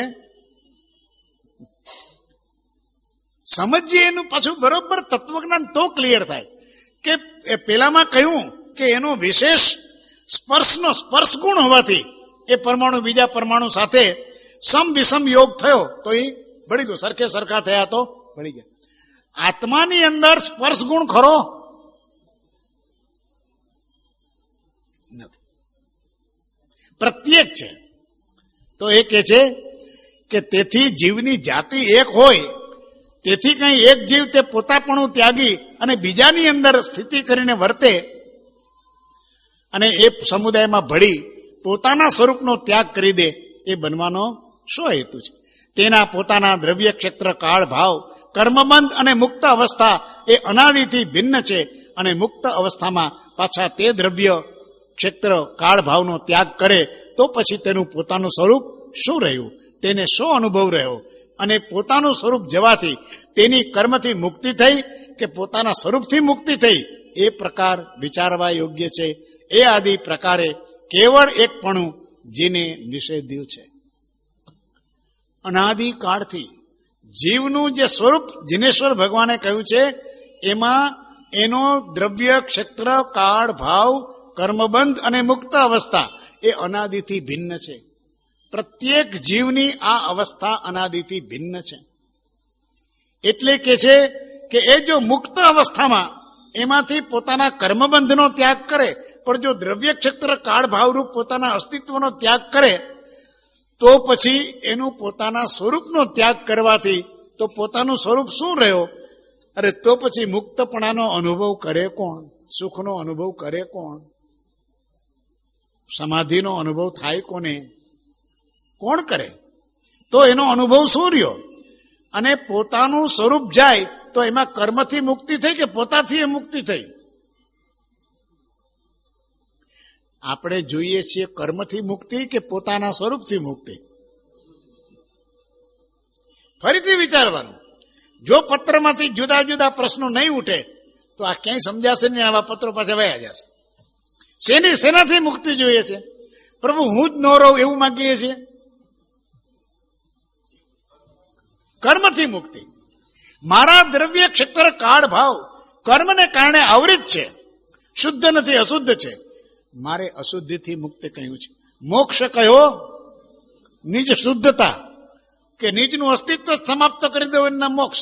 સમજીએ એનું પાછું બરોબર તત્વજ્ઞાન તો ક્લિયર થાય કે પેલામાં કહ્યું કે એનો વિશેષ સ્પર્શનો સ્પર્શ ગુણ હોવાથી એ પરમાણુ બીજા પરમાણુ સાથે સમ વિષમ યોગ થયો તો એ ભળી ગયો, સરખે સરખા થયા તો ભળી ગયા. આત્માની અંદર સ્પર્શ ગુણ ખરો નથી, પ્રત્યેક છે. તો એ કે છે કે તેથી જીવની જાતિ એક હોય, તેથી કઈ એક જીવ તે પોતાપણું ત્યાગી અને બીજાની અંદર સ્થિતિ કરીને વર્તે અને એ સમુદાયમાં ભળી પોતાના સ્વરૂપનો ત્યાગ કરી દે, એ બનવાનો શું હેતુ છે? તેના પોતાના દ્રવ્ય ક્ષેત્ર કાળ ભાવ કર્મબંધ અને મુક્ત અવસ્થા એ અનાદિથી ભિન્ન છે, અને મુક્ત અવસ્થામાં પાછા તે દ્રવ્ય ક્ષેત્ર કાળ ભાવનો ત્યાગ કરે તો પછી તેનું પોતાનું સ્વરૂપ શું રહ્યું, તેને શું અનુભવ રહ્યો? અને પોતાનું સ્વરૂપ જવાથી તેની કર્મથી મુક્તિ થઈ કે પોતાના સ્વરૂપથી મુક્તિ થઈ, એ પ્રકાર વિચારવા યોગ્ય છે. એ આદિ પ્રકારે કેવળ એકપણું જેને નિષેધ્યું છે. અનાદિ કાળથી જીવનું જે સ્વરૂપ જીનેશ્વર ભગવાને કહ્યું છે એમાં એનો દ્રવ્ય ક્ષેત્ર કાળ ભાવ કર્મબંધ અને મુક્ત અવસ્થા એ અનાદિથી ભિન્ન છે. પ્રત્યેક જીવની આ અવસ્થા અનાદિથી ભિન્ન છે. એટલે કે છે કે એ જો મુક્ત અવસ્થામાં એમાંથી પોતાના કર્મબંધનો ત્યાગ કરે, પણ જો દ્રવ્ય ક્ષેત્ર કાળ ભાવરૂપ પોતાના અસ્તિત્વનો ત્યાગ કરે તો પછી એનું પોતાના સ્વરૂપનો ત્યાગ કરવાથી તો પોતાનું સ્વરૂપ શું રહ્યો? અરે તો પછી મુક્તપણાનો અનુભવ કરે કોણ? સુખનો અનુભવ કરે કોણ? સમાધિનો અનુભવ થાય કોને? કોણ કરે? તો એનો અનુભવ શું રહ્યો? અને પોતાનું સ્વરૂપ જાય તો એમાં કર્મથી મુક્તિ થઈ કે પોતાથી એ મુક્તિ થઈ? આપણે જોઈએ છીએ કર્મથી મુક્તિ કે પોતાના સ્વરૂપથી મુક્તિ? ફરીથી વિચારવાનું. જો પત્રમાંથી જુદા જુદા પ્રશ્નો નહીં ઉઠે તો આ ક્યાંય સમજાશે નહીં, આવા પત્રો પાછા વયા જશે. શેની શેનાથી મુક્તિ જોઈએ છે? પ્રભુ હું જ ન રહું એવું માંગીએ છીએ? કર્મથી મુક્તિ. મારા દ્રવ્ય ક્ષેત્ર કાળ ભાવ કર્મને કારણે આવરિત છે, શુદ્ધ નથી, અશુદ્ધ છે. મારે અશુદ્ધિથી મુક્તિ કહ્યું છે. મોક્ષ કયો? નિજ શુદ્ધતા કે નિજનું અસ્તિત્વ સમાપ્ત કરી દેવું એના મોક્ષ.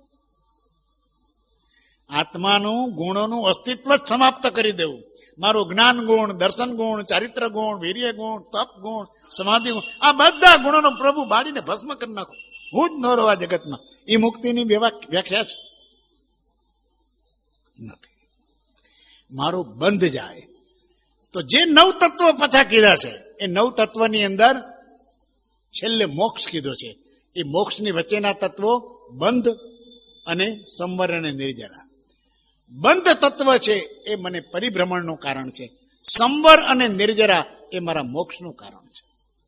આત્માનું ગુણોનું અસ્તિત્વ જ સમાપ્ત કરી દેવું. મારું જ્ઞાન ગુણ, દર્શન ગુણ, ચારિત્ર ગુણ, વીર્ય ગુણ, તપ ગુણ, સમાધિ ગુણ, આ બધા ગુણોનો પ્રભુ બાળીને ભસ્મ કરી નાખો. હું જ ન રહું આ જગતમાં, એ મુક્તિની વ્યાખ્યા છે? નથી. મારું બંધ જાય તો જે નવ તત્વ પાછા કીધા છે એ નવ તત્વની અંદર છેલ્લે મોક્ષ કીધો છે. એ મોક્ષની વચ્ચેના તત્વો બંધ અને સંવર અને નિર્જરા. બંધ તત્વ છે એ મને પરિભ્રમણનું કારણ છે, સંવર અને નિર્જરા એ મારા મોક્ષનું કારણ છે.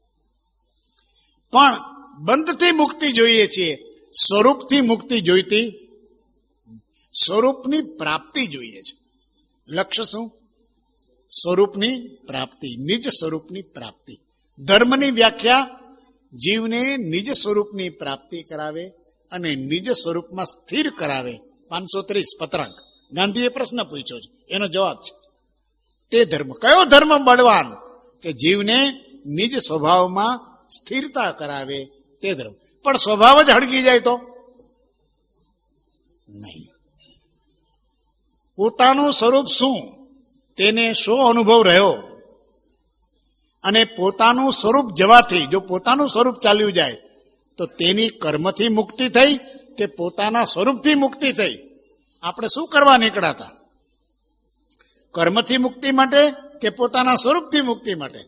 પણ બંધથી મુક્તિ જોઈએ છીએ, સ્વરૂપથી મુક્તિ જોઈતી, સ્વરૂપની પ્રાપ્તિ જોઈએ છે. લક્ષ્ય શું? સ્વરૂપની પ્રાપ્તિ, નિજ સ્વરૂપની પ્રાપ્તિ. ધર્મની વ્યાખ્યા જીવને નિજ સ્વરૂપની પ્રાપ્તિ કરાવે અને નિજ સ્વરૂપમાં સ્થિર કરાવે. પાંચસો ત્રીસ પત્રાંક ગાંધીએ પ્રશ્ન પૂછ્યો છે, એનો જવાબ છે તે ધર્મ. કયો ધર્મ બળવાન? કે જીવને નિજ સ્વભાવમાં સ્થિરતા કરાવે તે ધર્મ. પણ સ્વભાવ જ હળગી જાય તો નહીં. પોતાનું સ્વરૂપ શું, તેને શો અનુભવ રહ્યો, અને પોતાનું સ્વરૂપ જવાથી જો પોતાનું સ્વરૂપ ચાલ્યું જાય તો તેની કર્મથી મુક્તિ થઈ કે પોતાના સ્વરૂપથી મુક્તિ થઈ? આપણે શું કરવા નીકળાતા? કર્મથી મુક્તિ માટે કે પોતાના સ્વરૂપથી મુક્તિ માટે?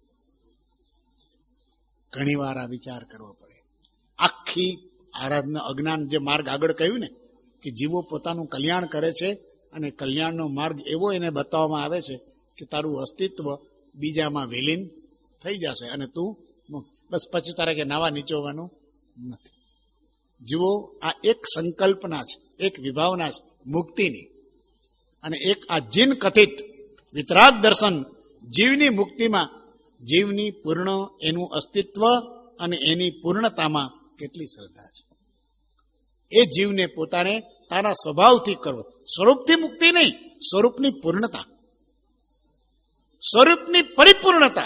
ઘણી વાર આ વિચાર કરવો પડે. આખી આરાધના અજ્ઞાન જે માર્ગ આગળ કહ્યું ને કે જીવો પોતાનું કલ્યાણ કરે છે અને કલ્યાણનો માર્ગ એવો એને બતાવવામાં આવે છે કે તારું અસ્તિત્વ બીજામાં વિલીન થઈ જશે અને તું બસ પછી તારે કે નાવા નીચોવાનું નથી. જુઓ, આ એક સંકલ્પના છે, એક વિભાવના છે મુક્તિની, અને એક આ જીન કથિત વિતરાગ દર્શન જીવની મુક્તિમાં જીવની પૂર્ણ એનું અસ્તિત્વ અને એની પૂર્ણતામાં કેટલી શ્રદ્ધા છે. એ જીવને પોતાને તારા સ્વભાવથી કરવો. સ્વરૂપથી મુક્તિ નહીં, સ્વરૂપની પૂર્ણતા, સ્વરૂપની પરિપૂર્ણતા,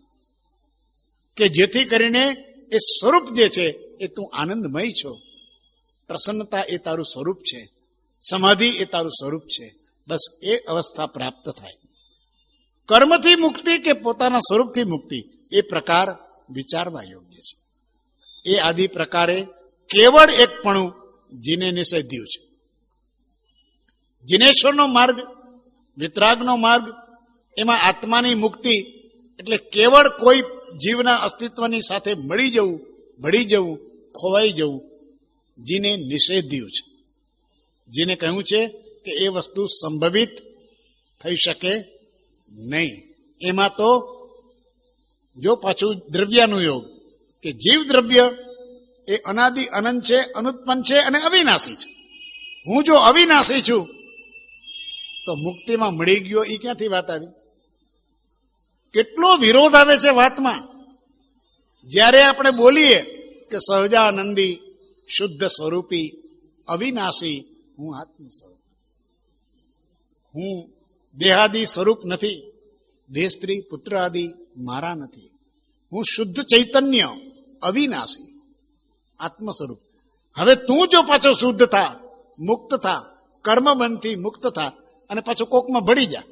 કે જેથી કરીને એ સ્વરૂપ જે છે એ તું આનંદમય છો. પ્રસન્નતા એ તારું સ્વરૂપ છે, સમાધિ એ તારું સ્વરૂપ છે. બસ એ અવસ્થા પ્રાપ્ત થાય. કર્મથી મુક્તિ કે પોતાના સ્વરૂપથી મુક્તિ, એ પ્રકાર વિચારવા યોગ્ય છે. એ આદિ પ્રકારે કેવળ એકપણું જીને નિષેધ્યું છે. જીનેશ્વરનો માર્ગ, વિતરાગનો માર્ગ, એમાં આત્માની મુક્તિ એટલે કેવળ કોઈ જીવના અસ્તિત્વની સાથે મળી જવું, ભળી જવું, ખોવાઈ જવું, જીને નિષેધ્યું છે. જેને કહ્યું છે કે એ વસ્તુ સંભવિત થઈ શકે નહીં. એમાં તો જો પાછું દ્રવ્યનું યોગ કે જીવ દ્રવ્ય એ અનાદિ અનંત છે, અનુત્પન્ન છે અને અવિનાશી છે. હું જો અવિનાશી છું તો મુક્તિમાં મળી ગયો, એ ક્યાંથી વાત આવી? કેટલો વિરોધ આવે છે વાતમાં. જ્યારે આપણે બોલીએ કે સહજાનંદી શુદ્ધ સ્વરૂપી અવિનાશી, હું આત્મ સ્વરૂપ, હું દેહાદિ સ્વરૂપ નથી, દેહ સ્ત્રી પુત્ર આદિ મારા નથી, હું શુદ્ધ ચૈતન્ય અવિનાશી આત્મ સ્વરૂપ. હવે તું જો પાછો શુદ્ધ થા, મુક્ત થા, કર્મબંધથી મુક્ત થા અને પાછો કોકમાં ભળી જા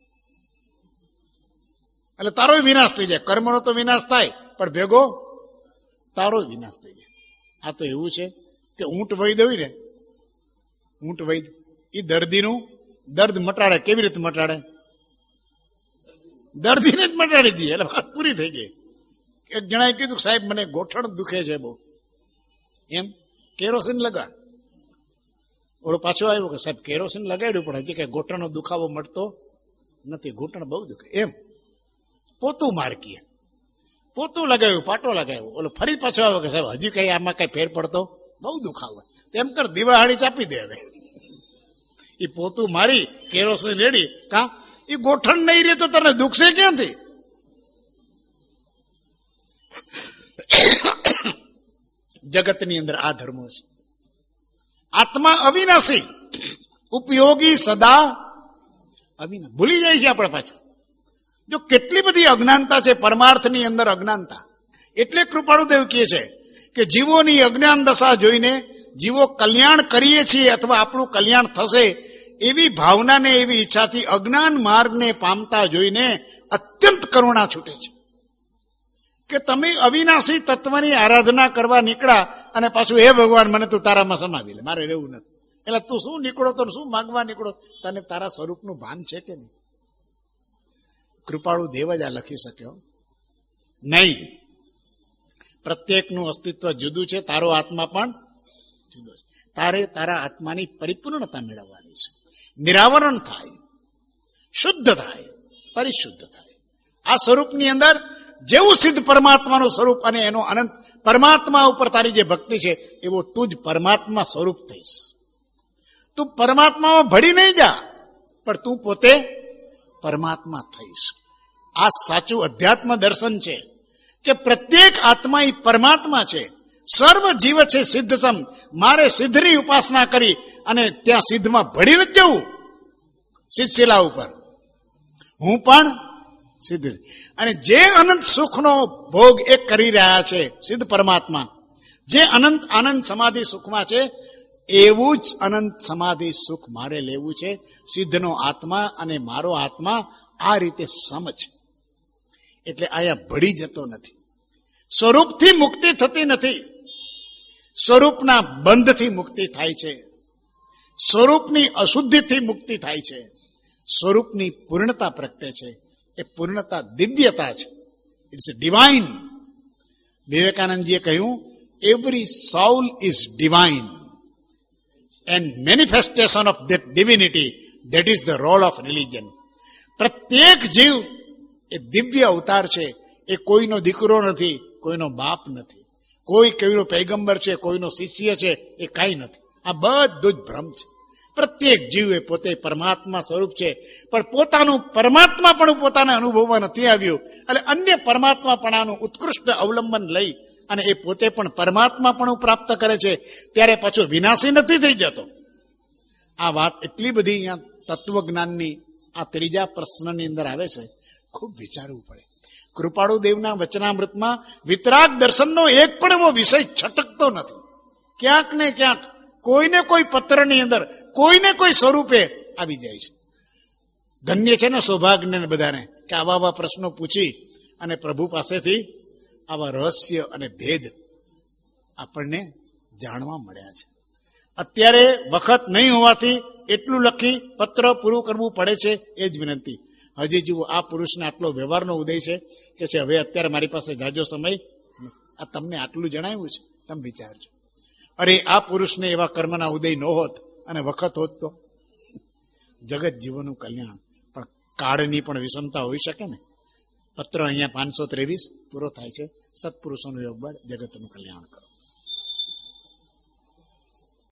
એટલે તારો વિનાશ થઈ જાય. કર્મનો તો વિનાશ થાય પણ ભેગો તારો વિનાશ થઈ જાય. આ તો એવું છે કે ઊંટ વૈદ હોય ને, ઊંટ વૈદ એ દર્દીનું દર્દ મટાડે. કેવી રીતે મટાડે? દર્દીને જ મટાડી દે એટલે વાત પૂરી થઈ ગઈ. એક જણાએ કીધું સાહેબ મને ગોઠણ દુખે છે બહુ, એમ કેરોસીન લગાડ. ઓલો પાછો આવ્યો કે સાહેબ કેરોસીન લગાડ્યું પણ હજી કઈ ગોઠણનો દુખાવો મળતો નથી, ઘૂંટણ બહુ દુખે. એમ પોતું મારકીએ, પોતું લગાવ્યું, પાટો લગાવ્યો. ઓલો ફરી પાછો આવ્યો કે સાહેબ હજી કઈ આમાં કઈ ફેર પડતો, બહુ દુખાવો. એમ કર દિવાળી ચાપી દે. હવે એ પોતું મારી કેરોસીન રેડી, કા એ ગોઠણ નહીં રે તો તને દુખશે ક્યાંથી? જગતની અંદર આ ધર્મો છે. આત્મા અવિનાશી, ઉપયોગી, સદા અવિનાશી. ભૂલી જાય છે આપણે પાછા. જો કેટલી બધી અજ્ઞાનતા છે પરમાર્થની અંદર, અજ્ઞાનતા. એટલે કૃપાળુદેવ કહે છે કે જીવોની અજ્ઞાન દશા જોઈને જીવો કલ્યાણ કરીએ છીએ અથવા આપણું કલ્યાણ થશે એવી ભાવનાને, એવી ઈચ્છાથી અજ્ઞાન માર્ગને પામતા જોઈને અત્યંત કરુણા છૂટે છે કે તમે અવિનાશી તત્વની આરાધના કરવા નીકળ્યા અને પાછું હે ભગવાન મને તું તારામાં સમાવી લે, મારે રહેવું નથી. એટલે તું શું નીકળો તો શું માગવા નીકળો? તને તારા સ્વરૂપનું ભાન છે કે નહીં? કૃપાળુ દેવ જ આ લખી શક્યો નહીં. પ્રત્યેકનું અસ્તિત્વ જુદું છે, તારો આત્મા પણ જુદો છે. તારે તારા આત્માની પરિપૂર્ણતા મેળવવાની છે. નિરાવરણ થાય, શુદ્ધ થાય, પરિશુદ્ધ થાય. આ સ્વરૂપની અંદર જેવું સિદ્ધ પરમાત્માનું સ્વરૂપ અને એનો અનંત પરમાત્મા ઉપર તારી જે ભક્તિ છે એવો તું જ પરમાત્મા સ્વરૂપ થઈશ. તું પરમાત્મામાં ભળી નહીં જા, પણ તું પોતે પરમાત્મા થઈશ. આ સાચું અધ્યાત્મ દર્શન છે કે પ્રત્યેક આત્મા એ પરમાત્મા છે. સર્વ જીવ છે સિદ્ધસમ. મારે સિદ્ધની ઉપાસના કરી અને ત્યાં સિદ્ધમાં ભળી નથી જવું. સિદ્ધશિલા ઉપર હું પણ સિદ્ધ, અને જે અનંત સુખનો ભોગ એ કરી રહ્યા છે સિદ્ધ પરમાત્મા, જે અનંત આનંદ સમાધિ સુખમાં છે, એવું જ અનંત સમાધિ સુખ મારે લેવું છે. સિદ્ધનો આત્મા અને મારો આત્મા આ રીતે સમ છે. એટલે આયા ભળી જતો નથી. સ્વરૂપથી મુક્તિ થતી નથી, સ્વરૂપના બંધથી મુક્તિ થાય છે. સ્વરૂપની અશુદ્ધિથી મુક્તિ થાય છે. સ્વરૂપની પૂર્ણતા પ્રગટે છે. એ પૂર્ણતા દિવ્યતા છે. It's divine. વિવેકાનંદજીએ કહ્યું, every soul is divine and manifestation of that divinity, that is the role of religion. પ્રત્યેક જીવ એ દિવ્ય અવતાર છે. એ કોઈનો દીકરો નથી, કોઈનો બાપ નથી, કોઈ કોઈનો પૈગંબર છે, કોઈનો શિષ્ય છે, એ કાંઈ નથી. આ બધું જ ભ્રમ છે. પ્રત્યેક જીવ એ પોતે પરમાત્મા સ્વરૂપ છે, પણ પોતાનું પરમાત્મા પણ પોતાના અનુભવમાં નથી આવ્યું. એટલે અન્ય પરમાત્માપણાનું ઉત્કૃષ્ટ અવલંબન લઈ અને એ પોતે પણ પરમાત્મા પણ પ્રાપ્ત કરે છે, ત્યારે પાછો વિનાશી નથી થઈ જતો. આ વાત એટલી બધી અહીંયા તત્વજ્ઞાનની આ ત્રીજા પ્રશ્નની અંદર આવે છે, ખૂબ વિચારવું પડે. કૃપાળુ દેવના વચનામૃતમાં વિતરાગ દર્શનનો એક પણ એવો વિષય છટકતો નથી. ક્યાંક ને ક્યાંક કોઈને કોઈ પત્રની અંદર કોઈને કોઈ સ્વરૂપે આવી જાય છે. ધન્ય છે ને સૌભાગ્યને બધાને કે આવા આવા પ્રશ્નો પૂછી અને પ્રભુ પાસેથી આવા રહસ્ય અને ભેદ આપણને જાણવા મળ્યા છે. અત્યારે વખત નહીં હોવાથી એટલું લખી પત્ર પૂરું કરવું પડે છે. એ જ વિનંતી. હજી જુઓ, આ પુરુષને આટલો વ્યવહારનો ઉદય છે કે છે હવે અત્યારે મારી પાસે જાજો સમય, આ તમને આટલું જણાવ્યું છે, તમે વિચારજો. અરે આ પુરુષને એવા કર્મના ઉદય ન હોત અને વખત હોત તો જગત જીવનનું કલ્યાણ. પણ કાળની પણ વિષમતા હોઈ શકે ને. પત્ર અહીંયા પાંચસો ત્રેવીસ પૂરો થાય છે. સત્પુરુષોનો યોગ બળ જગતનું કલ્યાણ કરો.